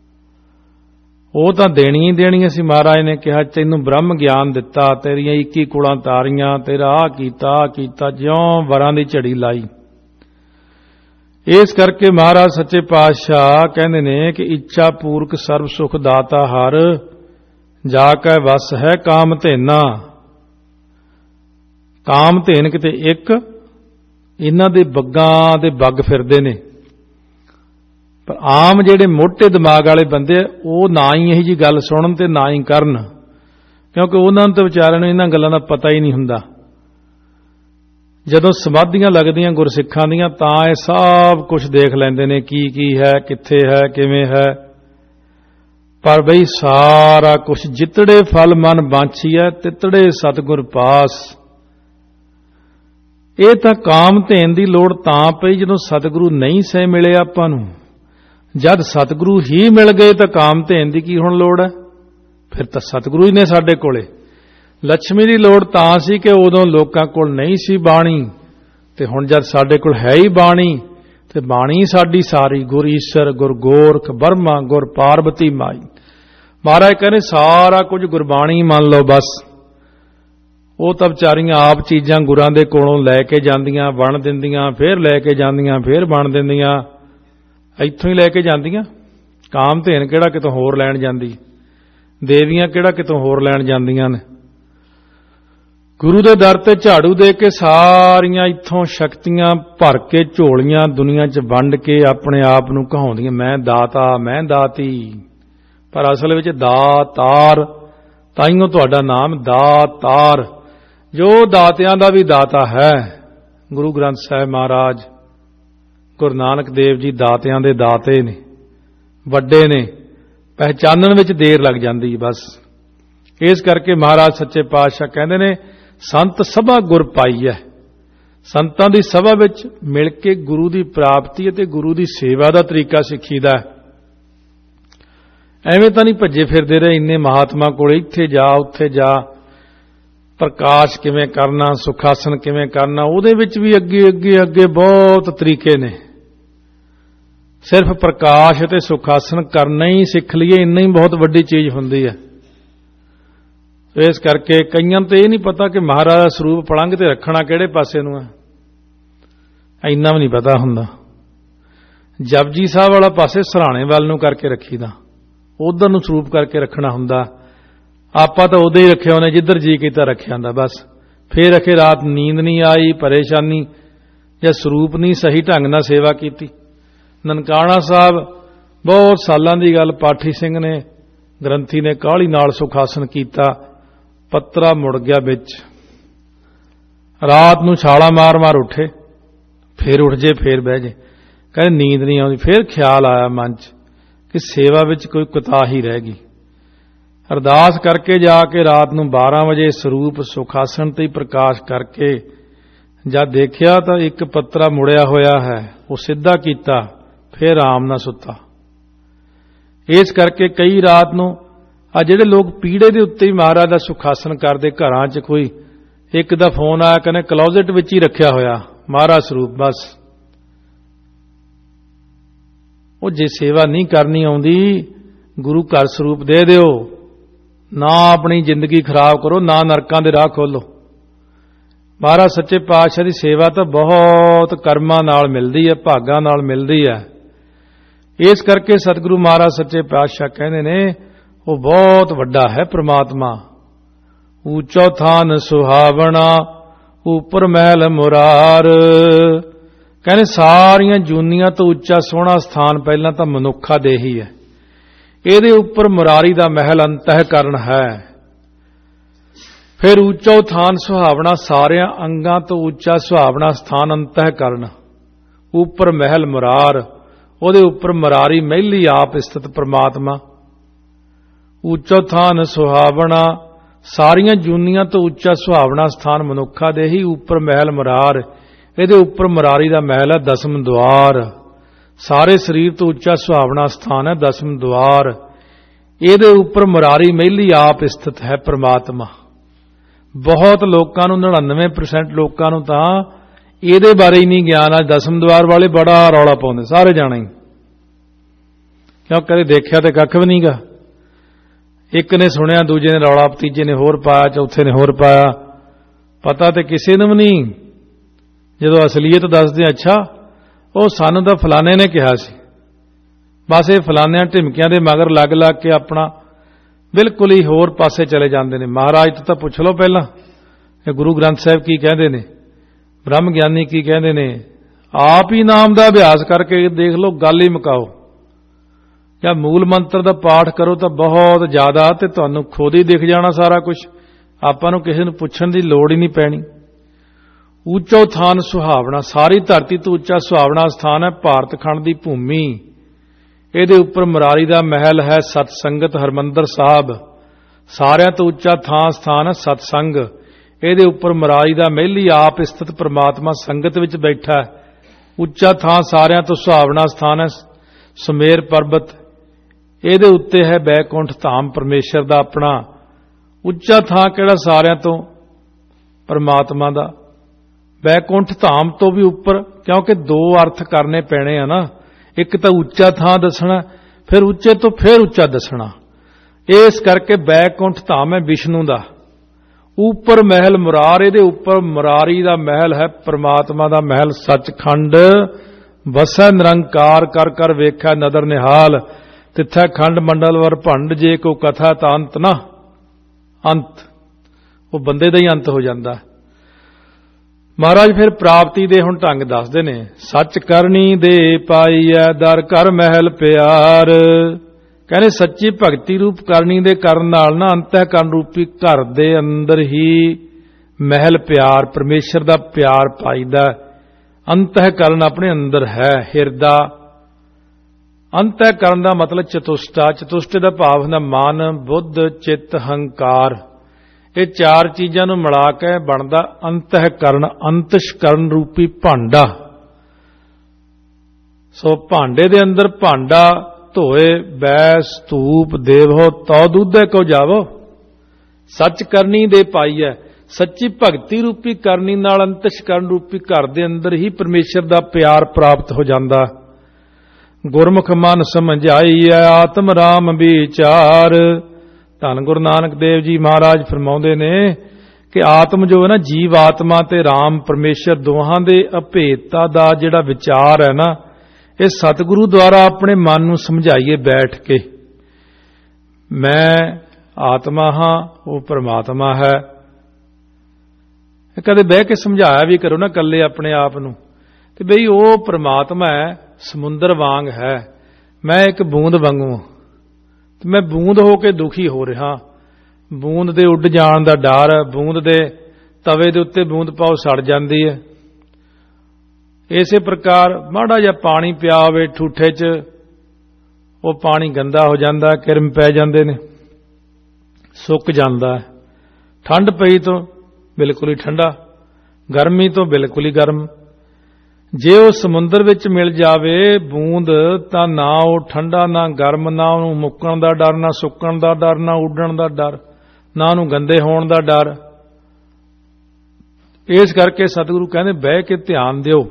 ਉਹ ਤਾਂ ਦੇਣੀ ਹੀ ਦੇਣੀਆਂ ਸੀ। ਮਹਾਰਾਜ ਨੇ ਕਿਹਾ ਤੈਨੂੰ ਬ੍ਰਹਮ ਗਿਆਨ ਦਿੱਤਾ, ਤੇਰੀਆਂ 21 ਕੁਲਾਂ ਤਾਰੀਆਂ, ਤੇਰਾ ਆਹ ਕੀਤਾ, ਆਹ ਕੀਤਾ, ਜਿਉਂ ਵਰਾਂ ਦੀ ਝੜੀ ਲਾਈ। ਇਸ ਕਰਕੇ ਮਹਾਰਾਜ ਸੱਚੇ ਪਾਤਸ਼ਾਹ ਕਹਿੰਦੇ ਨੇ ਕਿ ਇੱਛਾ ਪੂਰਕ ਸਰਬ ਸੁਖ ਦਾਤਾ ਹਰ, ਜਾ ਕੈ ਵਸ ਹੈ ਕਾਮ ਧੇਨਾ। ਕਾਮ ਧੇਨ ਕਿਤੇ ਇੱਕ, ਇਹਨਾਂ ਦੇ ਬੱਗਾਂ ਦੇ ਬੱਗ ਫਿਰਦੇ ਨੇ। ਪਰ ਆਮ ਜਿਹੜੇ ਮੋਟੇ ਦਿਮਾਗ ਵਾਲੇ ਬੰਦੇ ਉਹ ਨਾ ਹੀ ਇਹੀ ਜੀ ਗੱਲ ਸੁਣਨ ਤੇ ਨਾ ਹੀ ਕਰਨ, ਕਿਉਂਕਿ ਉਹਨਾਂ ਨੂੰ ਤਾਂ ਵਿਚਾਰਿਆਂ ਨੂੰ ਇਹਨਾਂ ਗੱਲਾਂ ਦਾ ਪਤਾ ਹੀ ਨਹੀਂ ਹੁੰਦਾ। ਜਦੋਂ ਸਮਾਧੀਆਂ ਲੱਗਦੀਆਂ ਗੁਰਸਿੱਖਾਂ ਦੀਆਂ ਤਾਂ ਇਹ ਸਭ ਕੁਝ ਦੇਖ ਲੈਂਦੇ ਨੇ, ਕੀ ਕੀ ਹੈ, ਕਿੱਥੇ ਹੈ, ਕਿਵੇਂ ਹੈ। ਪਰ ਬਈ ਸਾਰਾ ਕੁਝ ਜਿਤੜੇ ਫਲ ਮਨ ਬਾਂਛੀਐ ਤਿਤੜੇ ਸਤਿਗੁਰ ਪਾਸ। ਇਹ ਤਾਂ ਕਾਮ ਧੇਨ ਦੀ ਲੋੜ ਤਾਂ ਪਈ ਜਦੋਂ ਸਤਿਗੁਰੂ ਨਹੀਂ ਸਹਿ ਮਿਲੇ ਆਪਾਂ ਨੂੰ। ਜਦ ਸਤਿਗੁਰੂ ਹੀ ਮਿਲ ਗਏ ਤਾਂ ਕਾਮ ਧੇਨ ਦੀ ਕੀ ਹੁਣ ਲੋੜ ਹੈ? ਫਿਰ ਤਾਂ ਸਤਿਗੁਰੂ ਹੀ ਨੇ ਸਾਡੇ ਕੋਲੇ। ਲక్ష్ਮੀ ਦੀ ਲੋੜ ਤਾਂ ਸੀ ਕਿ ਉਦੋਂ ਲੋਕਾਂ ਕੋਲ ਨਹੀਂ ਸੀ ਬਾਣੀ, ਤੇ ਹੁਣ ਜਦ ਸਾਡੇ ਕੋਲ ਹੈ ਹੀ ਬਾਣੀ ਤੇ ਬਾਣੀ ਸਾਡੀ ਸਾਰੀ ਗੁਰ ਈਸ਼ਰ, ਗੁਰ ਗੋਰਖ, ਬਰਮਾ, ਗੁਰ ਪਾਰਬਤੀ ਮਾਈ। ਮਹਾਰਾਜ ਕਹਿੰਦੇ ਸਾਰਾ ਕੁਝ ਗੁਰਬਾਣੀ ਮੰਨ ਲਓ ਬਸ। ਉਹ ਤਾਂ ਵਿਚਾਰੀਆਂ ਆਪ ਚੀਜ਼ਾਂ ਗੁਰਾਂ ਦੇ ਕੋਲੋਂ ਲੈ ਕੇ ਜਾਂਦੀਆਂ, ਵੰਡ ਦਿੰਦੀਆਂ, ਫਿਰ ਲੈ ਕੇ ਜਾਂਦੀਆਂ, ਫਿਰ ਵੰਡ ਦਿੰਦੀਆਂ, ਇੱਥੋਂ ਹੀ ਲੈ ਕੇ ਜਾਂਦੀਆਂ। ਕਾਮ ਧੇਨ ਕਿਹੜਾ ਕਿਤੋਂ ਹੋਰ ਲੈਣ ਜਾਂਦੀ, ਦੇਵੀਆਂ ਕਿਹੜਾ ਕਿਤੋਂ ਹੋਰ ਲੈਣ ਜਾਂਦੀਆਂ ਨੇ। ਗੁਰੂ ਦੇ ਦਰ ਤੇ ਝਾੜੂ ਦੇ ਕੇ ਸਾਰੀਆਂ ਇੱਥੋਂ ਸ਼ਕਤੀਆਂ ਭਰ ਕੇ ਝੋਲੀਆਂ ਦੁਨੀਆ 'ਚ ਵੰਡ ਕੇ ਆਪਣੇ ਆਪ ਨੂੰ ਕਹਾਉਂਦੀਆਂ ਮੈਂ ਦਾਤਾ, ਮੈਂ ਦਾਤੀ। ਪਰ ਅਸਲ ਵਿੱਚ ਦਾਤਾਰ, ਤਾਈਓ ਤੁਹਾਡਾ ਨਾਮ ਦਾਤਾਰ, ਜੋ ਦਾਤਿਆਂ ਦਾ ਵੀ ਦਾਤਾ ਹੈ। ਗੁਰੂ ਗ੍ਰੰਥ ਸਾਹਿਬ ਮਹਾਰਾਜ, ਗੁਰੂ ਨਾਨਕ ਦੇਵ ਜੀ ਦਾਤਿਆਂ ਦੇ ਦਾਤੇ ਨੇ, ਵੱਡੇ ਨੇ। ਪਹਿਚਾਨਣ ਵਿੱਚ ਦੇਰ ਲੱਗ ਜਾਂਦੀ ਬਸ। ਇਸ ਕਰਕੇ ਮਹਾਰਾਜ ਸੱਚੇ ਪਾਤਸ਼ਾਹ ਕਹਿੰਦੇ ਨੇ ਸੰਤ ਸਭਾ ਗੁਰ ਪਾਈਐ। ਸੰਤਾਂ ਦੀ ਸਭਾ ਵਿੱਚ ਮਿਲ ਕੇ ਗੁਰੂ ਦੀ ਪ੍ਰਾਪਤੀ ਅਤੇ ਗੁਰੂ ਦੀ ਸੇਵਾ ਦਾ ਤਰੀਕਾ ਸਿੱਖੀਦਾ। ਐਵੇਂ ਤਾਂ ਨਹੀਂ ਭੱਜੇ ਫਿਰਦੇ ਰਹੇ ਇੰਨੇ ਮਹਾਤਮਾ ਕੋਲ, ਇੱਥੇ ਜਾ ਉੱਥੇ ਜਾ। ਪ੍ਰਕਾਸ਼ ਕਿਵੇਂ ਕਰਨਾ, ਸੁਖਾਸਨ ਕਿਵੇਂ ਕਰਨਾ, ਉਹਦੇ ਵਿੱਚ ਵੀ ਅੱਗੇ ਅੱਗੇ ਅੱਗੇ ਬਹੁਤ ਤਰੀਕੇ ਨੇ। ਸਿਰਫ ਪ੍ਰਕਾਸ਼ ਅਤੇ ਸੁਖਾਸਨ ਕਰਨਾ ਹੀ ਸਿੱਖ ਲਈਏ, ਇੰਨਾ ਹੀ ਬਹੁਤ ਵੱਡੀ ਚੀਜ਼ ਹੁੰਦੀ ਹੈ। ਇਸ ਕਰਕੇ ਕਈਆਂ ਨੂੰ ਤਾਂ ਇਹ ਨਹੀਂ ਪਤਾ ਕਿ ਮਹਾਰਾਜ ਦਾ ਸਰੂਪ ਪਲੰਘ ਤੇ ਰੱਖਣਾ ਕਿਹੜੇ ਪਾਸੇ ਨੂੰ ਹੈ, ਇੰਨਾ ਵੀ ਨਹੀਂ ਪਤਾ ਹੁੰਦਾ। ਜਪਜੀ ਸਾਹਿਬ ਵਾਲਾ ਪਾਸੇ ਸਰਾਣੇ ਵੱਲ ਨੂੰ ਕਰਕੇ ਰੱਖੀਦਾ, ਉਧਰ ਨੂੰ ਸਰੂਪ ਕਰਕੇ ਰੱਖਣਾ ਹੁੰਦਾ। ਆਪਾਂ ਤਾਂ ਉਦੋਂ ਹੀ ਰੱਖਿਆ ਉਹਨੇ ਜਿੱਧਰ ਜੀ ਕੀਤਾ ਰੱਖਿਆ ਜਾਂਦਾ ਬਸ। ਫੇਰ ਅਖੇ ਰਾਤ ਨੀਂਦ ਨਹੀਂ ਆਈ, ਪਰੇਸ਼ਾਨੀ, ਜਾਂ ਸਰੂਪ ਨਹੀਂ ਸਹੀ ਢੰਗ ਨਾਲ ਸੇਵਾ ਕੀਤੀ। ਨਨਕਾਣਾ ਸਾਹਿਬ ਬਹੁਤ ਸਾਲਾਂ ਦੀ ਗੱਲ, ਪਾਠੀ ਸਿੰਘ ਨੇ, ਗ੍ਰੰਥੀ ਨੇ ਕਾਹਲੀ ਨਾਲ ਸੁਖਾਸਨ ਕੀਤਾ, ਪੱਤਰਾ ਮੁੜ ਗਿਆ ਵਿੱਚ। ਰਾਤ ਨੂੰ ਛਾਲਾ ਮਾਰ ਮਾਰ ਉੱਠੇ, ਫੇਰ ਉੱਠ ਜੇ ਫੇਰ ਬਹਿ ਜੇ, ਕਹਿੰਦੇ ਨੀਂਦ ਨਹੀਂ ਆਉਂਦੀ। ਫੇਰ ਖਿਆਲ ਆਇਆ ਮਨ 'ਚ ਕਿ ਸੇਵਾ ਵਿੱਚ ਕੋਈ ਕੁਤਾਹੀ ਰਹਿ ਗਈ। ਅਰਦਾਸ ਕਰਕੇ ਜਾ ਕੇ ਰਾਤ ਨੂੰ 12 ਵਜੇ ਸਰੂਪ ਸੁਖਾਸਨ ਤੇ ਹੀ ਪ੍ਰਕਾਸ਼ ਕਰਕੇ ਜਦ ਦੇਖਿਆ ਤਾਂ ਇੱਕ ਪੱਤਰਾ ਮੁੜਿਆ ਹੋਇਆ ਹੈ, ਉਹ ਸਿੱਧਾ ਕੀਤਾ, ਫੇਰ ਆਰਾਮ ਨਾਲ ਸੁੱਤਾ। ਇਸ ਕਰਕੇ ਕਈ ਰਾਤ ਨੂੰ ਆ ਜਿਹੜੇ ਲੋਕ ਪੀੜੇ ਦੇ ਉੱਤੇ ਹੀ ਮਹਾਰਾਜ ਦਾ ਸੁਖਾਸਨ ਕਰਦੇ, ਘਰਾਂ 'ਚ ਕੋਈ ਇੱਕ ਦਾ ਫੋਨ ਆਇਆ, ਕਹਿੰਦੇ ਕਲੋਜ਼ਟ ਵਿੱਚ ਹੀ ਰੱਖਿਆ ਹੋਇਆ ਮਹਾਰਾਜ ਸਰੂਪ, ਬਸ। ਉਹ ਜੇ ਸੇਵਾ ਨਹੀਂ ਕਰਨੀ ਆਉਂਦੀ, ਗੁਰੂ ਘਰ ਸਰੂਪ ਦੇ ਦਿਓ, ਨਾ ਆਪਣੀ ਜ਼ਿੰਦਗੀ ਖਰਾਬ ਕਰੋ, ਨਾ ਨਰਕਾਂ ਦੇ ਰਾਹ ਖੋਲੋ। ਮਹਾਰਾਜ ਸੱਚੇ ਪਾਤਸ਼ਾਹ ਦੀ ਸੇਵਾ ਤਾਂ ਬਹੁਤ ਕਰਮਾਂ ਨਾਲ ਮਿਲਦੀ ਹੈ, ਭਾਗਾਂ ਨਾਲ ਮਿਲਦੀ ਹੈ। ਇਸ ਕਰਕੇ ਸਤਿਗੁਰੂ ਮਹਾਰਾਜ ਸੱਚੇ ਪਾਤਸ਼ਾਹ ਕਹਿੰਦੇ ਨੇ ਉਹ ਬਹੁਤ ਵੱਡਾ ਹੈ ਪ੍ਰਮਾਤਮਾ। ਊਚੋ ਥਾਨ ਸੁਹਾਵਣਾ ਉਪਰ ਮਹਿਲ ਮੁਰਾਰ। ਕਹਿੰਦੇ ਸਾਰੀਆਂ ਜੂਨੀਆਂ ਤੋਂ ਉੱਚਾ ਸੋਹਣਾ ਸਥਾਨ ਪਹਿਲਾਂ ਤਾਂ ਮਨੁੱਖਾ ਦੇ ਹੀ ਹੈ, ਇਹਦੇ ਉੱਪਰ ਮੁਰਾਰੀ ਦਾ ਮਹਿਲ ਅੰਤਹਿਕਰਨ ਹੈ। ਫਿਰ ਉੱਚੋ ਥਾਨ ਸੁਹਾਵਣਾ, ਸਾਰਿਆਂ ਅੰਗਾਂ ਤੋਂ ਉੱਚਾ ਸੁਹਾਵਣਾ ਸਥਾਨ ਅੰਤਹਿਕਰਨ, ਉੱਪਰ ਮਹਿਲ ਮੁਰਾਰ, ਉਹਦੇ ਉੱਪਰ ਮੁਰਾਰੀ ਮਹਿਲੀ ਆਪ ਸਥਿਤ ਪ੍ਰਮਾਤਮਾ। ਉੱਚੋ ਥਾਨ ਸੁਹਾਵਣਾ, ਸਾਰੀਆਂ ਜੂਨੀਆਂ ਤੋਂ ਉੱਚਾ ਸੁਹਾਵਣਾ ਸਥਾਨ ਮਨੁੱਖਾ ਦੇ ਹੀ, ਉੱਪਰ ਮਹਿਲ ਮੁਰਾਰ, ਇਹਦੇ ਉੱਪਰ ਮੁਰਾਰੀ ਦਾ ਮਹਿਲ ਹੈ ਦਸਮ ਦੁਆਰ। ਸਾਰੇ ਸਰੀਰ ਤੋਂ ਉੱਚਾ ਸੁਹਾਵਣਾ ਸਥਾਨ ਹੈ ਦਸਮ ਦੁਆਰ, ਇਹਦੇ ਉੱਪਰ ਮੁਰਾਰੀ ਮਹਿਲੀ ਆਪ ਸਥਿਤ ਹੈ ਪ੍ਰਮਾਤਮਾ। ਬਹੁਤ ਲੋਕਾਂ ਨੂੰ, 99% ਲੋਕਾਂ ਨੂੰ ਤਾਂ ਇਹਦੇ ਬਾਰੇ ਹੀ ਨਹੀਂ ਗਿਆਨ। ਅੱਜ ਦਸਮ ਦੁਆਰ ਵਾਲੇ ਬੜਾ ਰੌਲਾ ਪਾਉਂਦੇ, ਸਾਰੇ ਜਾਣੇ ਹੀ, ਕਿਉਂ ਕਦੇ ਦੇਖਿਆ ਤੇ ਕੱਖ ਵੀ ਨਹੀਂਗਾ। ਇੱਕ ਨੇ ਸੁਣਿਆ, ਦੂਜੇ ਨੇ ਰੌਲਾ, ਤੀਜੇ ਨੇ ਹੋਰ ਪਾਇਆ, ਚੌਥੇ ਨੇ ਹੋਰ ਪਾਇਆ, ਪਤਾ ਤੇ ਕਿਸੇ ਨੂੰ ਵੀ ਨਹੀਂ। ਜਦੋਂ ਅਸਲੀਅਤ ਦੱਸਦੇ, ਅੱਛਾ ਉਹ ਸਾਨੂੰ ਤਾਂ ਫਲਾਣੇ ਨੇ ਕਿਹਾ ਸੀ, ਬਸ ਇਹ ਫਲਾਣਿਆਂ ਢਿਮਕਿਆਂ ਦੇ ਮਗਰ ਲੱਗ ਲੱਗ ਕੇ ਆਪਣਾ ਬਿਲਕੁਲ ਹੀ ਹੋਰ ਪਾਸੇ ਚਲੇ ਜਾਂਦੇ ਨੇ। ਮਹਾਰਾਜ ਤੋਂ ਤਾਂ ਪੁੱਛ ਲਓ ਪਹਿਲਾਂ, ਇਹ ਗੁਰੂ ਗ੍ਰੰਥ ਸਾਹਿਬ ਕੀ ਕਹਿੰਦੇ ਨੇ, ਬ੍ਰਹਮ ਗਿਆਨੀ ਕੀ ਕਹਿੰਦੇ ਨੇ, ਆਪ ਹੀ ਨਾਮ ਦਾ ਅਭਿਆਸ ਕਰਕੇ ਦੇਖ ਲਓ, ਗੱਲ ਹੀ ਮੁਕਾਓ। ਜਾਂ ਮੂਲ ਮੰਤਰ ਦਾ ਪਾਠ ਕਰੋ ਤਾਂ ਬਹੁਤ ਜ਼ਿਆਦਾ, ਤੇ ਤੁਹਾਨੂੰ ਖੁਦ ਹੀ ਦਿਖ ਜਾਣਾ ਸਾਰਾ ਕੁਝ। ਆਪਾਂ ਨੂੰ ਕਿਸੇ ਨੂੰ ਪੁੱਛਣ ਦੀ ਲੋੜ ਹੀ ਨਹੀਂ ਪੈਣੀ। ਉੱਚੋ ਥਾਨ ਸੁਹਾਵਣਾ, ਸਾਰੀ ਧਰਤੀ ਤੋਂ ਉੱਚਾ ਸੁਹਾਵਣਾ ਸਥਾਨ ਹੈ ਭਾਰਤ ਖੰਡ ਦੀ ਭੂਮੀ। ਇਹਦੇ ਉੱਪਰ ਮੁਰਾਰੀ ਦਾ ਮਹਿਲ ਹੈ ਸਤ ਸੰਗਤ ਹਰਮੰਦਰ ਸਾਹਿਬ। ਸਾਰਿਆਂ ਤੋਂ ਉੱਚਾ ਥਾਂ ਸਥਾਨ ਹੈ ਸਤਸੰਗ, ਇਹਦੇ ਉੱਪਰ ਮੁਰਾਰੀ ਦਾ ਮਹਿਲੀ ਆਪ ਸਥਿਤ ਪ੍ਰਮਾਤਮਾ ਸੰਗਤ ਵਿੱਚ ਬੈਠਾ ਹੈ। ਉੱਚਾ ਥਾਂ ਸਾਰਿਆਂ ਤੋਂ ਸੁਹਾਵਣਾ ਸਥਾਨ ਹੈ ਸੁਮੇਰ ਪਰਬਤ, ਇਹਦੇ ਉੱਤੇ ਹੈ ਬੈਕੁੰਠ ਧਾਮ ਪਰਮੇਸ਼ਰ ਦਾ ਆਪਣਾ। ਉੱਚਾ ਥਾਂ ਕਿਹੜਾ ਸਾਰਿਆਂ ਤੋਂ, ਪਰਮਾਤਮਾ ਦਾ। ਬੈਕੁੰਠ ਧਾਮ ਤੋਂ ਵੀ ਉੱਪਰ, ਕਿਉਂਕਿ ਦੋ ਅਰਥ ਕਰਨੇ ਪੈਣੇ ਆ ਨਾ, ਇੱਕ ਤਾਂ ਉੱਚਾ ਥਾਂ ਦੱਸਣਾ, ਫਿਰ ਉੱਚੇ ਤੋਂ ਫਿਰ ਉੱਚਾ ਦੱਸਣਾ। ਇਸ ਕਰਕੇ ਬੈਕੁੰਠ ਧਾਮ ਹੈ ਵਿਸ਼ਨੂੰ ਦਾ। ਉੱਪਰ ਮਹਿਲ ਮੁਰਾਰ, ਇਹਦੇ ਉੱਪਰ ਮੁਰਾਰੀ ਦਾ ਮਹਿਲ ਹੈ ਪ੍ਰਮਾਤਮਾ ਦਾ ਮਹਿਲ ਸੱਚਖੰਡ। ਵਸੈ ਨਿਰੰਕਾਰ ਕਰ ਕਰ ਵੇਖੈ ਨਦਰ ਨਿਹਾਲ, ਤਿੱਥੈ ਖੰਡ ਮੰਡਲ ਵਰ ਭੰਡ, ਜੇ ਕੋ ਕਥਾ ਤਾਂ ਅੰਤ ਨਾ। ਅੰਤ ਉਹ ਬੰਦੇ ਦਾ ਹੀ ਅੰਤ ਹੋ ਜਾਂਦਾ। ਮਹਾਰਾਜ ਫਿਰ ਪ੍ਰਾਪਤੀ ਦੇ ਹੁਣ ਢੰਗ ਦੱਸਦੇ ਨੇ। ਸੱਚ ਕਰਨੀ ਦੇ ਪਾਈਐ ਦਰ ਘਰ ਮਹਿਲ ਪਿਆਰ। ਕਹਿੰਦੇ ਸੱਚੀ ਭਗਤੀ ਰੂਪ ਕਰਨੀ ਦੇ ਕਰਨ ਨਾਲ ਨਾ ਅੰਤਹਿਕਰਨ ਰੂਪੀ ਘਰ ਦੇ ਅੰਦਰ ਹੀ ਮਹਿਲ ਪਿਆਰ, ਪਰਮੇਸ਼ਰ ਦਾ ਪਿਆਰ ਪਾਈਦਾ। ਅੰਤਹਿਕਰਨ ਆਪਣੇ ਅੰਦਰ ਹੈ, ਹਿਰਦਾ। ਅੰਤਹਿਕਰਨ ਦਾ ਮਤਲਬ ਚਤੁਸ਼ਟਾ। ਚਤੁਸ਼ਟੇ ਦਾ ਭਾਵ ਹੁੰਦਾ ਮਨ, ਬੁੱਧ, ਚਿੱਤ, ਹੰਕਾਰ। ਇਹ ਚਾਰ ਚੀਜ਼ਾਂ ਨੂੰ ਮਿਲਾ ਕੇ ਬਣਦਾ ਅੰਤਹਿਕਰਨ, ਅੰਤਸ਼ਕਰਨ ਰੂਪੀ ਭਾਂਡਾ। ਸੋ ਭਾਂਡੇ ਦੇ ਅੰਦਰ ਭਾਂਡਾ ਧੋਏ ਬੈਸ ਧੂਪ ਦੇਵੋ ਤਉ ਦੁੱਧੇ ਕੋ ਜਾਵੋ। ਸੱਚ ਕਰਨੀ ਦੇ ਪਾਈ ਹੈ, ਸੱਚੀ ਭਗਤੀ ਰੂਪੀ ਕਰਨੀ ਨਾਲ ਅੰਤਸ਼ਕਰਨ ਰੂਪੀ ਘਰ ਦੇ ਅੰਦਰ ਹੀ ਪਰਮੇਸ਼ਰ ਦਾ ਪਿਆਰ ਪ੍ਰਾਪਤ ਹੋ ਜਾਂਦਾ। ਗੁਰਮੁਖ ਮਨ ਸਮਝਾਈਐ ਆਤਮ ਰਾਮ ਵਿਚਾਰ। ਧੰਨ ਗੁਰੂ ਨਾਨਕ ਦੇਵ ਜੀ ਮਹਾਰਾਜ ਫਰਮਾਉਂਦੇ ਨੇ ਕਿ ਆਤਮ ਜੋ ਹੈ ਨਾ, ਜੀਵ ਆਤਮਾ ਤੇ ਰਾਮ ਪਰਮੇਸ਼ਰ ਦੋਹਾਂ ਦੇ ਅਭੇਦਤਾ ਦਾ ਜਿਹੜਾ ਵਿਚਾਰ ਹੈ ਨਾ, ਇਹ ਸਤਿਗੁਰੂ ਦੁਆਰਾ ਆਪਣੇ ਮਨ ਨੂੰ ਸਮਝਾਈਏ ਬੈਠ ਕੇ। ਮੈਂ ਆਤਮਾ ਹਾਂ, ਉਹ ਪਰਮਾਤਮਾ ਹੈ। ਕਦੇ ਬਹਿ ਕੇ ਸਮਝਾਇਆ ਵੀ ਕਰੋ ਨਾ ਇਕੱਲੇ ਆਪਣੇ ਆਪ ਨੂੰ, ਤੇ ਬਈ ਉਹ ਪਰਮਾਤਮਾ ਹੈ, ਸਮੁੰਦਰ ਵਾਂਗ ਹੈ, ਮੈਂ ਇੱਕ ਬੂੰਦ ਵਾਂਗੂ, ਤੇ ਮੈਂ ਬੂੰਦ ਹੋ ਕੇ ਦੁਖੀ ਹੋ ਰਿਹਾ। ਬੂੰਦ ਦੇ ਉੱਡ ਜਾਣ ਦਾ ਡਰ, ਬੂੰਦ ਦੇ ਤਵੇ ਦੇ ਉੱਤੇ ਬੂੰਦ ਪਾਓ ਸੜ ਜਾਂਦੀ ਹੈ। ਇਸੇ ਪ੍ਰਕਾਰ ਮਾੜਾ ਜਿਹਾ ਪਾਣੀ ਪਿਆ ਹੋਵੇ ਠੂਠੇ 'ਚ, ਉਹ ਪਾਣੀ ਗੰਦਾ ਹੋ ਜਾਂਦਾ, ਕਿਰਮ ਪੈ ਜਾਂਦੇ ਨੇ, ਸੁੱਕ ਜਾਂਦਾ। ਠੰਡ ਪਈ ਤੋਂ ਬਿਲਕੁਲ ਹੀ ਠੰਡਾ, ਗਰਮੀ ਤੋਂ ਬਿਲਕੁਲ ਹੀ ਗਰਮ। ਜੇ ਉਹ ਸਮੁੰਦਰ ਵਿੱਚ ਮਿਲ ਜਾਵੇ ਬੂੰਦ, ਤਾਂ ਨਾ ਉਹ ਠੰਡਾ ਨਾ ਗਰਮ, ਨਾ ਉਹਨੂੰ ਮੁੱਕਣ ਦਾ ਡਰ, ਨਾ ਸੁੱਕਣ ਦਾ ਡਰ, ਨਾ ਉੱਡਣ ਦਾ ਡਰ, ਨਾ ਉਹਨੂੰ ਗੰਦੇ ਹੋਣ ਦਾ ਡਰ। ਇਸ ਕਰਕੇ ਸਤਿਗੁਰੂ ਕਹਿੰਦੇ ਬਹਿ ਕੇ ਧਿਆਨ ਦਿਓ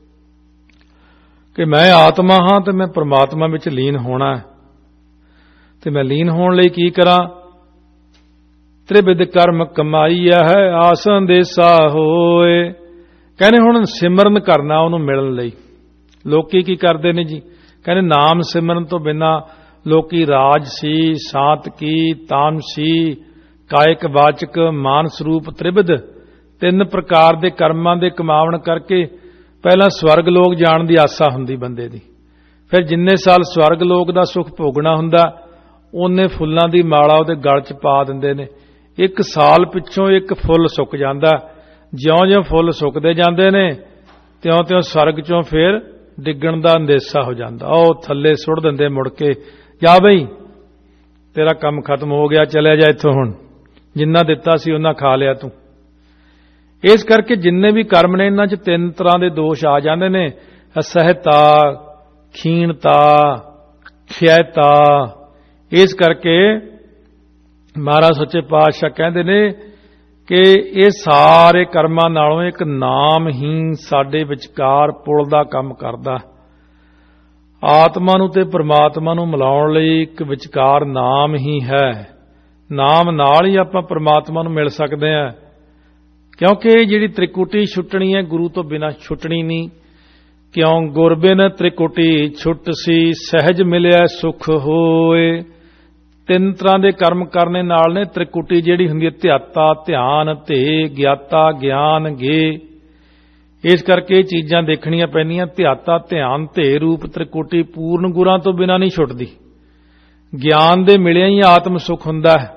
ਕਿ ਮੈਂ ਆਤਮਾ ਹਾਂ ਤੇ ਮੈਂ ਪਰਮਾਤਮਾ ਵਿੱਚ ਲੀਨ ਹੋਣਾ ਹੈ। ਤੇ ਮੈਂ ਲੀਨ ਹੋਣ ਲਈ ਕੀ ਕਰਾਂ? ਤ੍ਰਿਵਿਧ ਕਰਮ ਕਮਾਈਆ ਹੈ, ਆਸਨ ਦੇਸਾ ਹੋਏ। ਕਹਿੰਦੇ ਹੁਣ ਸਿਮਰਨ ਕਰਨਾ ਉਹਨੂੰ ਮਿਲਣ ਲਈ। ਲੋਕੀ ਕੀ ਕਰਦੇ ਨੇ ਜੀ? ਕਹਿੰਦੇ ਨਾਮ ਸਿਮਰਨ ਤੋਂ ਬਿਨਾਂ ਲੋਕੀ ਰਾਜਸੀ, ਸਾਤਕੀ, ਤਾਮਸੀ, ਕਾਇਕ ਵਾਚਕ, ਮਾਨਸ ਰੂਪ ਤ੍ਰਿਵਿਧ, 3 ਪ੍ਰਕਾਰ ਦੇ ਕਰਮਾਂ ਦੇ ਕਮਾਵਣ ਕਰਕੇ ਪਹਿਲਾਂ ਸਵਰਗ ਲੋਕ ਜਾਣ ਦੀ ਆਸਾ ਹੁੰਦੀ ਬੰਦੇ ਦੀ। ਫਿਰ ਜਿੰਨੇ ਸਾਲ ਸਵਰਗ ਲੋਕ ਦਾ ਸੁੱਖ ਭੋਗਣਾ ਹੁੰਦਾ, ਉਹਨੇ ਫੁੱਲਾਂ ਦੀ ਮਾਲਾ ਉਹਦੇ ਗਲ 'ਚ ਪਾ ਦਿੰਦੇ ਨੇ। 1 ਸਾਲ ਪਿੱਛੋਂ 1 ਫੁੱਲ ਸੁੱਕ ਜਾਂਦਾ। ਜਿਉਂ-ਜਿਉਂ ਫੁੱਲ ਸੁੱਕਦੇ ਜਾਂਦੇ ਨੇ, ਤਿਉਂ-ਤਿਉਂ ਸਵਰਗ 'ਚੋਂ ਫਿਰ ਡਿੱਗਣ ਦਾ ਅੰਦੇਸ਼ਾ ਹੋ ਜਾਂਦਾ। ਉਹ ਥੱਲੇ ਸੁੱਟ ਦਿੰਦੇ ਮੁੜ ਕੇ, ਜਾ ਬਈ ਤੇਰਾ ਕੰਮ ਖਤਮ ਹੋ ਗਿਆ, ਚਲਿਆ ਜਾ ਇੱਥੋਂ, ਹੁਣ ਜਿੰਨਾ ਦਿੱਤਾ ਸੀ ਉਹਨਾਂ ਖਾ ਲਿਆ ਤੂੰ। ਇਸ ਕਰਕੇ ਜਿੰਨੇ ਵੀ ਕਰਮ ਨੇ, ਇਹਨਾਂ 'ਚ 3 ਤਰ੍ਹਾਂ ਦੇ ਦੋਸ਼ ਆ ਜਾਂਦੇ ਨੇ: ਅਸਹਿਤਾ, ਖੀਣਤਾ, ਖਿਆਤਾ। ਇਸ ਕਰਕੇ ਮਹਾਰਾਜ ਸੱਚੇ ਪਾਤਸ਼ਾਹ ਕਹਿੰਦੇ ਨੇ ਕਿ ਇਹ ਸਾਰੇ ਕਰਮਾਂ ਨਾਲੋਂ ਇੱਕ ਨਾਮ ਹੀ ਸਾਡੇ ਵਿਚਕਾਰ ਪੁਲ ਦਾ ਕੰਮ ਕਰਦਾ। ਆਤਮਾ ਨੂੰ ਤੇ ਪਰਮਾਤਮਾ ਨੂੰ ਮਿਲਾਉਣ ਲਈ ਇੱਕ ਵਿਚਕਾਰ ਨਾਮ ਹੀ ਹੈ। ਨਾਮ ਨਾਲ ਹੀ ਆਪਾਂ ਪਰਮਾਤਮਾ ਨੂੰ ਮਿਲ ਸਕਦੇ ਹਾਂ, ਕਿਉਂਕਿ ਜਿਹੜੀ ਤ੍ਰਿਕੁਟੀ ਛੁੱਟਣੀ ਹੈ, ਗੁਰੂ ਤੋਂ ਬਿਨਾਂ ਛੁੱਟਣੀ ਨਹੀਂ। ਕਿਉਂ ਗੁਰਬਿਨ ਤ੍ਰਿਕੁਟੀ ਛੁੱਟ ਸੀ, ਸਹਿਜ ਮਿਲਿਆ ਸੁਖ ਹੋਏ। 3 ਤਰ੍ਹਾਂ ਦੇ ਕਰਮ ਕਰਨੇ ਨਾਲ ਨੇ ਤ੍ਰਿਕੁਟੀ ਜਿਹੜੀ ਹੁੰਦੀ ਹੈ, ਧਿਆਤਾ ਧਿਆਨ, ਧੇ ਗਿਆਤਾ ਗਿਆਨ ਗੇ। ਇਸ ਕਰਕੇ ਇਹ ਚੀਜ਼ਾਂ ਦੇਖਣੀਆਂ ਪੈਂਦੀਆਂ। ਧਿਆਤਾ ਧਿਆਨ ਧੇ ਰੂਪ ਤ੍ਰਿਕੁਟੀ ਪੂਰਨ ਗੁਰਾਂ ਤੋਂ ਬਿਨਾਂ ਨਹੀਂ ਛੁੱਟਦੀ। ਗਿਆਨ ਦੇ ਮਿਲਿਆ ਹੀ ਆਤਮ ਸੁਖ ਹੁੰਦਾ ਹੈ।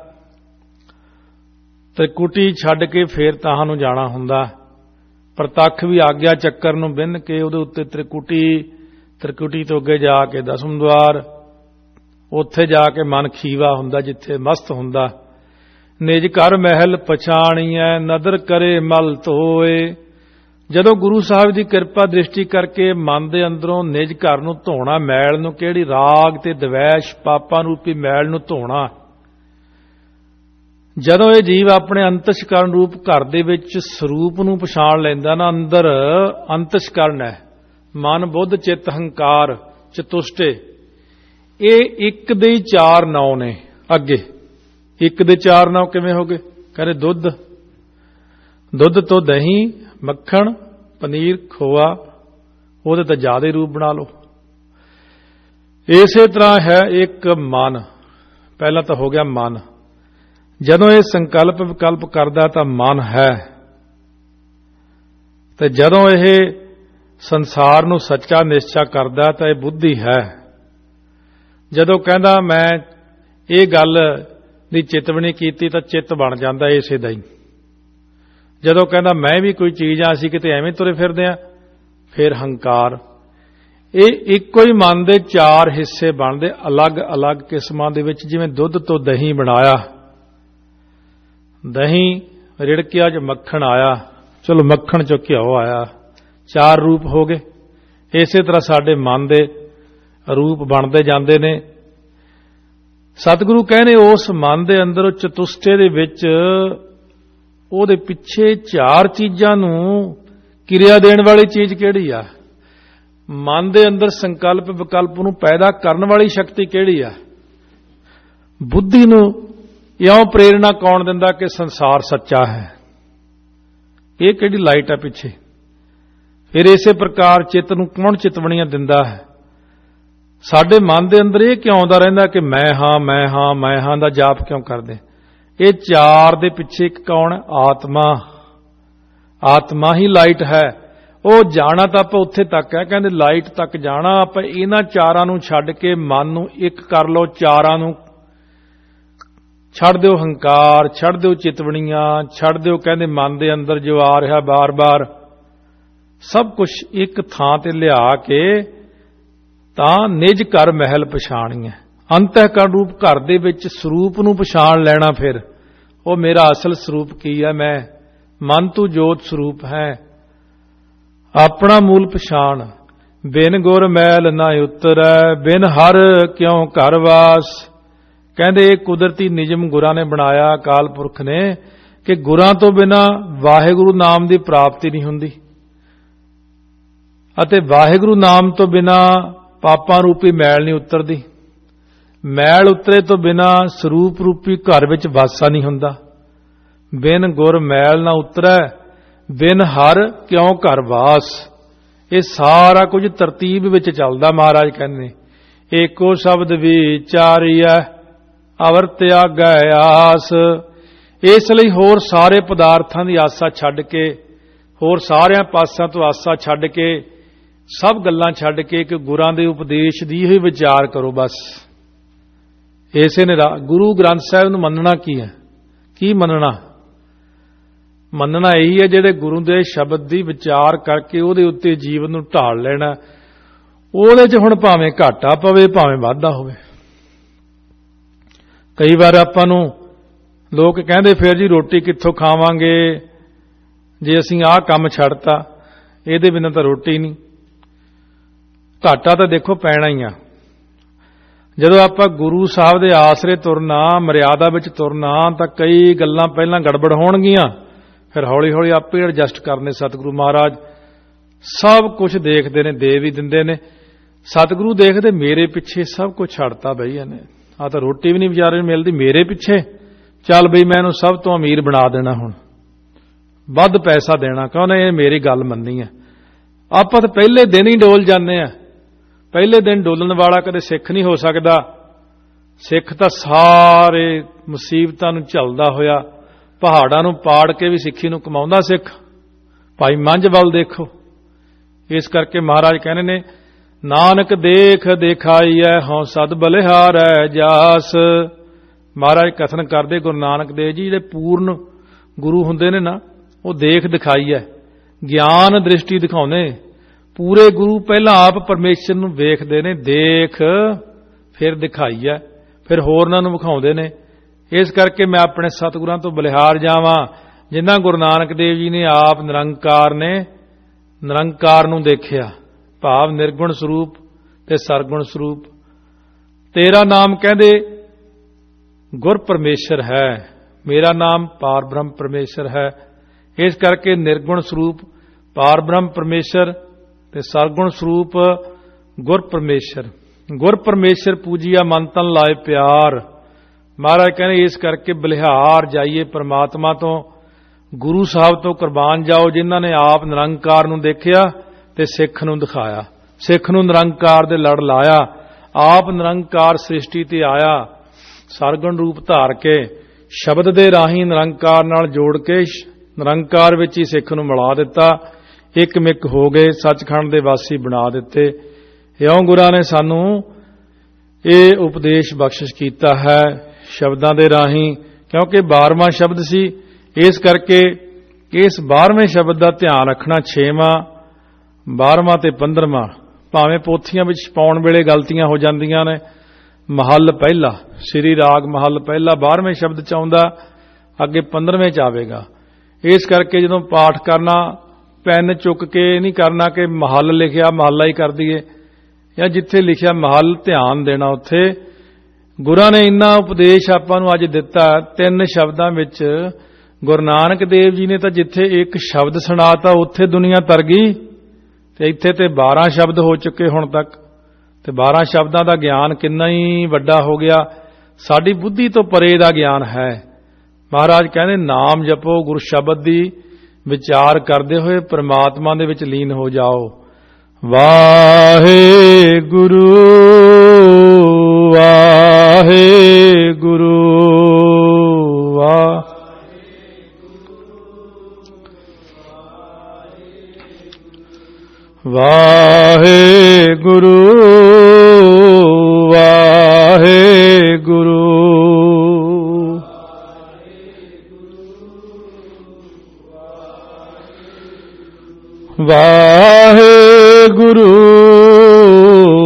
ਤ੍ਰਿਕੁਟੀ ਛੱਡ ਕੇ ਫੇਰ ਤਾਹਾਂ ਨੂੰ ਜਾਣਾ ਹੁੰਦਾ। ਪ੍ਰਤੱਖ ਵੀ ਆਗਿਆ ਚੱਕਰ ਨੂੰ ਬਿੰਨ ਕੇ ਉਹਦੇ ਉੱਤੇ ਤ੍ਰਿਕੁਟੀ ਤੋਂ ਅੱਗੇ ਜਾ ਕੇ 10ਵੇਂ ਦੁਆਰ, ਉੱਥੇ ਜਾ ਕੇ ਮਨ ਖੀਵਾ ਹੁੰਦਾ, ਜਿੱਥੇ ਮਸਤ ਹੁੰਦਾ। ਨਿਜ ਘਰ ਮਹਿਲ ਪਛਾਣੀਐ, ਨਦਰ ਕਰੇ ਮਲ ਧੋਏ। ਜਦੋਂ ਗੁਰੂ ਸਾਹਿਬ ਦੀ ਕਿਰਪਾ ਦ੍ਰਿਸ਼ਟੀ ਕਰਕੇ ਮਨ ਦੇ ਅੰਦਰੋਂ ਨਿਜ ਘਰ ਨੂੰ ਧੋਣਾ, ਮੈਲ ਨੂੰ, ਕਿਹੜੀ ਰਾਗ ਤੇ ਦਵੈਸ਼ ਪਾਪਾਂ ਰੂਪੀ ਮੈਲ ਨੂੰ ਧੋਣਾ। ਜਦੋਂ ਇਹ ਜੀਵ ਆਪਣੇ ਅੰਤਸ਼ਕਰਨ ਰੂਪ ਘਰ ਦੇ ਵਿੱਚ ਸਰੂਪ ਨੂੰ ਪਛਾਣ ਲੈਂਦਾ ਨਾ, ਅੰਦਰ ਅੰਤਸ਼ਕਰਨ ਹੈ, ਮਨ ਬੁੱਧ ਚਿੱਤ ਹੰਕਾਰ ਚਤੁਸ਼ਟੇ, ਇਹ 1 ਦੇ 4 ਨਾਉ ਨੇ। ਅੱਗੇ 1 ਦੇ 4 ਨਾਉ ਕਿਵੇਂ ਹੋ ਗਏ? ਕਹਿੰਦੇ ਦੁੱਧ ਤੋਂ ਦਹੀਂ, ਮੱਖਣ, ਪਨੀਰ, ਖੋਆ, ਉਹਦੇ ਤਾਂ ਜ਼ਿਆਦਾ ਰੂਪ ਬਣਾ ਲਓ। ਇਸੇ ਤਰ੍ਹਾਂ ਹੈ ਇੱਕ ਮਨ। ਪਹਿਲਾਂ ਤਾਂ ਹੋ ਗਿਆ ਮਨ। ਜਦੋਂ ਇਹ ਸੰਕਲਪ ਵਿਕਲਪ ਕਰਦਾ ਤਾਂ ਮਨ ਹੈ, ਤੇ ਜਦੋਂ ਇਹ ਸੰਸਾਰ ਨੂੰ ਸੱਚਾ ਨਿਸ਼ਚਾ ਕਰਦਾ ਤਾਂ ਇਹ ਬੁੱਧੀ ਹੈ। ਜਦੋਂ ਕਹਿੰਦਾ ਮੈਂ ਇਹ ਗੱਲ ਦੀ ਚਿਤਵਣੀ ਕੀਤੀ ਤਾਂ ਚਿੱਤ ਬਣ ਜਾਂਦਾ ਇਸੇ ਦਾ ਹੀ। ਜਦੋਂ ਕਹਿੰਦਾ ਮੈਂ ਵੀ ਕੋਈ ਚੀਜ਼ ਆ, ਅਸੀਂ ਕਿਤੇ ਐਵੇਂ ਤੁਰੇ ਫਿਰਦੇ ਆ, ਫਿਰ ਹੰਕਾਰ। ਇਹ ਇੱਕੋ ਹੀ ਮਨ ਦੇ 4 ਹਿੱਸੇ ਬਣਦੇ, ਅਲੱਗ-ਅਲੱਗ ਕਿਸਮਾਂ ਦੇ ਵਿੱਚ। ਜਿਵੇਂ ਦੁੱਧ ਤੋਂ ਦਹੀਂ ਬਣਾਇਆ, ਦਹੀਂ ਰਿੜਕਿਆ 'ਚ ਮੱਖਣ ਆਇਆ, ਚਲੋ ਮੱਖਣ 'ਚੋਂ ਘਿਓ ਆਇਆ, 4 ਰੂਪ ਹੋ ਗਏ। ਇਸੇ ਤਰ੍ਹਾਂ ਸਾਡੇ ਮਨ ਦੇ ਰੂਪ ਬਣਦੇ ਜਾਂਦੇ ਨੇ। ਸਤਿਗੁਰੂ ਕਹਿੰਦੇ ਉਸ ਮਨ ਦੇ ਅੰਦਰ ਚਤੁਸ਼ਟੇ ਦੇ ਵਿੱਚ ਉਹਦੇ ਪਿੱਛੇ 4 ਚੀਜ਼ਾਂ ਨੂੰ ਕਿਰਿਆ ਦੇਣ ਵਾਲੀ ਚੀਜ਼ ਕਿਹੜੀ ਆ? ਮਨ ਦੇ ਅੰਦਰ ਸੰਕਲਪ ਵਿਕਲਪ ਨੂੰ ਪੈਦਾ ਕਰਨ ਵਾਲੀ ਸ਼ਕਤੀ ਕਿਹੜੀ ਆ? ਬੁੱਧੀ ਨੂੰ ਇਉਂ ਪ੍ਰੇਰਣਾ ਕੌਣ ਦਿੰਦਾ ਕਿ ਸੰਸਾਰ ਸੱਚਾ ਹੈ? ਇਹ ਕਿਹੜੀ ਲਾਈਟ ਆ ਪਿੱਛੇ? ਫਿਰ ਇਸੇ ਪ੍ਰਕਾਰ ਚਿੱਤ ਨੂੰ ਕੌਣ ਚਿਤਵਣੀਆਂ ਦਿੰਦਾ ਹੈ? ਸਾਡੇ ਮਨ ਦੇ ਅੰਦਰ ਇਹ ਕਿਉਂ ਆਉਂਦਾ ਰਹਿੰਦਾ ਕਿ ਮੈਂ ਹਾਂ ਮੈਂ ਹਾਂ ਮੈਂ ਹਾਂ ਦਾ ਜਾਪ ਕਿਉਂ ਕਰਦੇ? ਇਹ ਚਾਰ ਦੇ ਪਿੱਛੇ ਇੱਕ ਕੌਣ? ਆਤਮਾ। ਆਤਮਾ ਹੀ ਲਾਈਟ ਹੈ। ਉਹ ਜਾਣਾ ਤਾਂ ਆਪਾਂ ਉੱਥੇ ਤੱਕ ਹੈ, ਕਹਿੰਦੇ ਲਾਈਟ ਤੱਕ ਜਾਣਾ। ਆਪਾਂ ਇਹਨਾਂ ਚਾਰਾਂ ਨੂੰ ਛੱਡ ਕੇ ਮਨ ਨੂੰ ਇੱਕ ਕਰ ਲਓ। ਚਾਰਾਂ ਨੂੰ ਛੱਡ ਦਿਓ, ਹੰਕਾਰ ਛੱਡ ਦਿਓ, ਚਿਤਵਣੀਆਂ ਛੱਡ ਦਿਓ। ਕਹਿੰਦੇ ਮਨ ਦੇ ਅੰਦਰ ਜੋ ਆ ਰਿਹਾ ਬਾਰ-ਬਾਰ ਸਭ ਕੁਝ ਇੱਕ ਥਾਂ ਤੇ ਲਿਆ ਕੇ ਤਾਂ ਨਿਜ ਘਰ ਮਹਿਲ ਪਛਾਣੀਐ। ਅੰਤःਕਰਣ ਰੂਪ ਘਰ ਦੇ ਵਿੱਚ ਸਰੂਪ ਨੂੰ ਪਛਾਣ ਲੈਣਾ। ਫਿਰ ਉਹ ਮੇਰਾ ਅਸਲ ਸਰੂਪ ਕੀ ਹੈ? ਮੈਂ ਮਨ ਤੂੰ ਜੋਤ ਸਰੂਪ ਹੈ। ਆਪਣਾ ਮੂਲ ਪਛਾਣ। ਬਿਨ ਗੁਰ ਮੈਲ ਨਾ ਉਤਰੈ, ਬਿਨ ਹਰ ਕਿਉਂ ਘਰ ਵਾਸ। ਕਹਿੰਦੇ ਇਹ ਕੁਦਰਤੀ ਨਿਯਮ ਗੁਰਾਂ ਨੇ ਬਣਾਇਆ, ਅਕਾਲ ਪੁਰਖ ਨੇ, ਕਿ ਗੁਰਾਂ ਤੋਂ ਬਿਨਾਂ ਵਾਹਿਗੁਰੂ ਨਾਮ ਦੀ ਪ੍ਰਾਪਤੀ ਨਹੀਂ ਹੁੰਦੀ ਅਤੇ ਵਾਹਿਗੁਰੂ ਨਾਮ ਤੋਂ ਬਿਨਾਂ ਪਾਪਾਂ ਰੂਪੀ ਮੈਲ ਨਹੀਂ ਉਤਰਦੀ। ਮੈਲ ਉਤਰੇ ਤੋਂ ਬਿਨਾਂ ਸਰੂਪ ਰੂਪੀ ਘਰ ਵਿੱਚ ਵਾਸਾ ਨਹੀਂ ਹੁੰਦਾ। ਬਿਨ ਗੁਰ ਮੈਲ ਨਾ ਉਤਰੈ, ਬਿਨ ਹਰ ਕਿਉਂ ਘਰ ਵਾਸ। ਇਹ ਸਾਰਾ ਕੁਝ ਤਰਤੀਬ ਵਿੱਚ ਚੱਲਦਾ। ਮਹਾਰਾਜ ਕਹਿੰਦੇ ਏਕੋ ਸ਼ਬਦ ਵਿਚਾਰੀਐ, ਅਵਰ ਤਿਆਗੈ ਆਸ। ਇਸ ਲਈ ਹੋਰ ਸਾਰੇ ਪਦਾਰਥਾਂ ਦੀ ਆਸਾ ਛੱਡ ਕੇ, ਹੋਰ ਸਾਰਿਆਂ ਪਾਸਿਆਂ ਤੋਂ ਆਸਾ ਛੱਡ ਕੇ, ਸਭ ਗੱਲਾਂ ਛੱਡ ਕੇ ਕਿ ਗੁਰਾਂ ਦੇ ਉਪਦੇਸ਼ ਦੀ ਹੀ ਵਿਚਾਰ ਕਰੋ। ਬਸ ਇਸੇ ਨੇ ਗੁਰੂ ਗ੍ਰੰਥ ਸਾਹਿਬ ਨੂੰ ਮੰਨਣਾ ਕੀ ਹੈ? ਕੀ ਮੰਨਣਾ? ਮੰਨਣਾ ਇਹੀ ਹੈ ਜਿਹੜੇ ਗੁਰੂ ਦੇ ਸ਼ਬਦ ਦੀ ਵਿਚਾਰ ਕਰਕੇ ਉਹਦੇ ਉੱਤੇ ਜੀਵਨ ਨੂੰ ਢਾਲ ਲੈਣਾ। ਉਹਦੇ 'ਚ ਹੁਣ ਭਾਵੇਂ ਘਾਟਾ ਪਵੇ ਭਾਵੇਂ ਵਾਧਾ ਹੋਵੇ। ਕਈ ਵਾਰ ਆਪਾਂ ਨੂੰ ਲੋਕ ਕਹਿੰਦੇ ਫਿਰ ਜੀ ਰੋਟੀ ਕਿੱਥੋਂ ਖਾਵਾਂਗੇ ਜੇ ਅਸੀਂ ਆਹ ਕੰਮ ਛੱਡਤਾ, ਇਹਦੇ ਬਿਨਾਂ ਤਾਂ ਰੋਟੀ ਨਹੀਂ। ਘਾਟਾ ਤਾਂ ਦੇਖੋ ਪੈਣਾ ਹੀ ਆ। ਜਦੋਂ ਆਪਾਂ ਗੁਰੂ ਸਾਹਿਬ ਦੇ ਆਸਰੇ ਤੁਰਨਾ, ਮਰਿਆਦਾ ਵਿੱਚ ਤੁਰਨਾ, ਤਾਂ ਕਈ ਗੱਲਾਂ ਪਹਿਲਾਂ ਗੜਬੜ ਹੋਣਗੀਆਂ, ਫਿਰ ਹੌਲੀ ਹੌਲੀ ਆਪੇ ਐਡਜਸਟ ਕਰਨੇ। ਸਤਿਗੁਰੂ ਮਹਾਰਾਜ ਸਭ ਕੁਝ ਦੇਖਦੇ ਨੇ, ਦੇ ਵੀ ਦਿੰਦੇ ਨੇ। ਸਤਿਗੁਰੂ ਦੇਖਦੇ ਮੇਰੇ ਪਿੱਛੇ ਸਭ ਕੁਝ ਛੱਡਤਾ ਬਈ ਇਹਨੇ। ਆ ਤਾਂ ਰੋਟੀ ਵੀ ਨਹੀਂ ਵਿਚਾਰੇ ਨੂੰ ਮਿਲਦੀ, ਮੇਰੇ ਪਿੱਛੇ ਚੱਲ ਬਈ ਮੈਂ ਇਹਨੂੰ ਸਭ ਤੋਂ ਅਮੀਰ ਬਣਾ ਦੇਣਾ, ਹੁਣ ਵੱਧ ਪੈਸਾ ਦੇਣਾ, ਕਹਿੰਦੇ ਇਹ ਮੇਰੀ ਗੱਲ ਮੰਨੀ ਹੈ। ਆਪਾਂ ਤਾਂ ਪਹਿਲੇ ਦਿਨ ਹੀ ਡੋਲ ਜਾਂਦੇ ਆ। ਪਹਿਲੇ ਦਿਨ ਡੋਲਣ ਵਾਲਾ ਕਦੇ ਸਿੱਖ ਨਹੀਂ ਹੋ ਸਕਦਾ। ਸਿੱਖ ਤਾਂ ਸਾਰੇ ਮੁਸੀਬਤਾਂ ਨੂੰ ਝੱਲਦਾ ਹੋਇਆ, ਪਹਾੜਾਂ ਨੂੰ ਪਾੜ ਕੇ ਵੀ ਸਿੱਖੀ ਨੂੰ ਕਮਾਉਂਦਾ ਸਿੱਖ। ਭਾਈ ਮੰਝ ਵੱਲ ਦੇਖੋ। ਇਸ ਕਰਕੇ ਮਹਾਰਾਜ ਕਹਿੰਦੇ ਨੇ ਨਾਨਕ ਦੇਖ ਦਿਖਾਈਐ, ਹਉ ਸਦ ਬਲਿਹਾਰੈ ਜਾਸ। ਮਹਾਰਾਜ ਕਥਨ ਕਰਦੇ ਗੁਰੂ ਨਾਨਕ ਦੇਵ ਜੀ ਜਿਹੜੇ ਪੂਰਨ ਗੁਰੂ ਹੁੰਦੇ ਨੇ ਨਾ, ਉਹ ਦੇਖ ਦਿਖਾਈਐ, ਗਿਆਨ ਦ੍ਰਿਸ਼ਟੀ ਦਿਖਾਉਂਦੇ। ਪੂਰੇ ਗੁਰੂ ਪਹਿਲਾਂ ਆਪ ਪਰਮੇਸ਼ਰ ਨੂੰ ਵੇਖਦੇ ਨੇ, ਦੇਖ ਫਿਰ ਦਿਖਾਈਐ, ਫਿਰ ਹੋਰਨਾਂ ਨੂੰ ਵਿਖਾਉਂਦੇ ਨੇ। ਇਸ ਕਰਕੇ ਮੈਂ ਆਪਣੇ ਸਤਿਗੁਰਾਂ ਤੋਂ ਬਲਿਹਾਰ ਜਾਵਾਂ ਜਿਨ੍ਹਾਂ ਗੁਰੂ ਨਾਨਕ ਦੇਵ ਜੀ ਨੇ ਆਪ ਨਿਰੰਕਾਰ ਨੇ ਨਿਰੰਕਾਰ ਨੂੰ ਦੇਖਿਆ, ਭਾਵ ਨਿਰਗੁਣ ਸਰੂਪ ਤੇ ਸਰਗੁਣ ਸਰੂਪ। ਤੇਰਾ ਨਾਮ ਕਹਿੰਦੇ ਗੁਰ ਪਰਮੇਸ਼ਰ ਹੈ, ਮੇਰਾ ਨਾਮ ਪਾਰ ਬ੍ਰਹਮ ਪਰਮੇਸ਼ਰ ਹੈ। ਇਸ ਕਰਕੇ ਨਿਰਗੁਣ ਸਰੂਪ ਪਾਰ ਬ੍ਰਹਮ ਪਰਮੇਸ਼ਰ ਤੇ ਸਰਗੁਣ ਸਰੂਪ ਗੁਰ ਪਰਮੇਸ਼ਰ। ਗੁਰ ਪਰਮੇਸ਼ਰ ਪੂਜੀਆ ਮਨ ਤਨ ਲਾਏ ਪਿਆਰ। ਮਹਾਰਾਜ ਕਹਿੰਦੇ ਇਸ ਕਰਕੇ ਬਲਿਹਾਰ ਜਾਈਏ ਪਰਮਾਤਮਾ ਤੋਂ, ਗੁਰੂ ਸਾਹਿਬ ਤੋਂ ਕੁਰਬਾਨ ਜਾਓ ਜਿਨ੍ਹਾਂ ਨੇ ਆਪ ਨਿਰੰਕਾਰ ਨੂੰ ਦੇਖਿਆ ਤੇ ਸਿੱਖ ਨੂੰ ਦਿਖਾਇਆ, ਸਿੱਖ ਨੂੰ ਨਿਰੰਕਾਰ ਦੇ ਲੜ ਲਾਇਆ। ਆਪ ਨਿਰੰਕਾਰ ਸ੍ਰਿਸ਼ਟੀ ਤੇ ਆਇਆ, ਸਰਗੁਣ ਰੂਪ ਧਾਰ ਕੇ ਸ਼ਬਦ ਦੇ ਰਾਹੀਂ ਨਿਰੰਕਾਰ ਨਾਲ ਜੋੜ ਕੇ ਨਿਰੰਕਾਰ ਵਿੱਚ ਹੀ ਸਿੱਖ ਨੂੰ ਮਿਲਾ ਦਿੱਤਾ। ਇੱਕ ਮਿੱਕ ਹੋ ਗਏ, ਸੱਚਖੰਡ ਦੇ ਵਾਸੀ ਬਣਾ ਦਿੱਤੇ। ਇਉਂ ਗੁਰਾਂ ਨੇ ਸਾਨੂੰ ਇਹ ਉਪਦੇਸ਼ ਬਖਸ਼ਿਸ਼ ਕੀਤਾ ਹੈ ਸ਼ਬਦਾਂ ਦੇ ਰਾਹੀਂ, ਕਿਉਂਕਿ 12ਵਾਂ ਸ਼ਬਦ ਸੀ। ਇਸ ਕਰਕੇ ਇਸ 12ਵੇਂ ਸ਼ਬਦ ਦਾ ਧਿਆਨ ਰੱਖਣਾ। 6ਵਾਂ 12ਵਾਂ ਤੇ 15ਵਾਂ ਭਾਵੇਂ ਪੋਥੀਆਂ ਵਿੱਚ ਛਪਾਉਣ ਵੇਲੇ ਗਲਤੀਆਂ ਹੋ ਜਾਂਦੀਆਂ ਨੇ। ਮਹੱਲ ਪਹਿਲਾ, ਸ੍ਰੀ ਰਾਗ ਮਹੱਲ ਪਹਿਲਾ 12ਵੇਂ ਸ਼ਬਦ 'ਚ ਆਉਂਦਾ, ਅੱਗੇ 15ਵੇਂ 'ਚ ਆਵੇਗਾ। ਇਸ ਕਰਕੇ ਜਦੋਂ ਪਾਠ ਕਰਨਾ ਪੈਨ ਚੁੱਕ ਕੇ ਨਹੀਂ ਕਰਨਾ ਕਿ ਮਹੱਲ ਲਿਖਿਆ ਮਹੱਲਾ ਹੀ ਕਰ ਦਈਏ, ਜਾਂ ਜਿੱਥੇ ਲਿਖਿਆ ਮਹੱਲ ਧਿਆਨ ਦੇਣਾ ਉੱਥੇ। ਗੁਰਾਂ ਨੇ ਇੰਨਾ ਉਪਦੇਸ਼ ਆਪਾਂ ਨੂੰ ਅੱਜ ਦਿੱਤਾ 3 ਸ਼ਬਦਾਂ ਵਿੱਚ। ਗੁਰੂ ਨਾਨਕ ਦੇਵ ਜੀ ਨੇ ਤਾਂ ਜਿੱਥੇ ਇੱਕ ਸ਼ਬਦ ਸੁਣਾਤਾ ਉੱਥੇ ਦੁਨੀਆ ਤਰ ਗਈ, ਤੇ ਇੱਥੇ ਤੇ 12 ਸ਼ਬਦ ਹੋ ਚੁੱਕੇ ਹੁਣ ਤੱਕ। ਤੇ 12 ਸ਼ਬਦਾਂ ਦਾ ਗਿਆਨ ਕਿੰਨਾ ਹੀ ਵੱਡਾ ਹੋ ਗਿਆ, ਸਾਡੀ ਬੁੱਧੀ ਤੋਂ ਪਰੇ ਦਾ ਗਿਆਨ ਹੈ। ਮਹਾਰਾਜ ਕਹਿੰਦੇ ਨਾਮ ਜਪੋ, ਗੁਰੂ ਸ਼ਬਦ ਦੀ ਵਿਚਾਰ ਕਰਦੇ ਹੋਏ ਪ੍ਰਮਾਤਮਾ ਦੇ ਵਿੱਚ ਲੀਨ ਹੋ ਜਾਓ। ਵਾਹਿਗੁਰੂ ਵਾਹਿਗੁਰੂ ਵਾਹਿਗੁਰੂ ਵਾਹਿਗੁਰੂ ਵਾਹਿਗੁਰੂ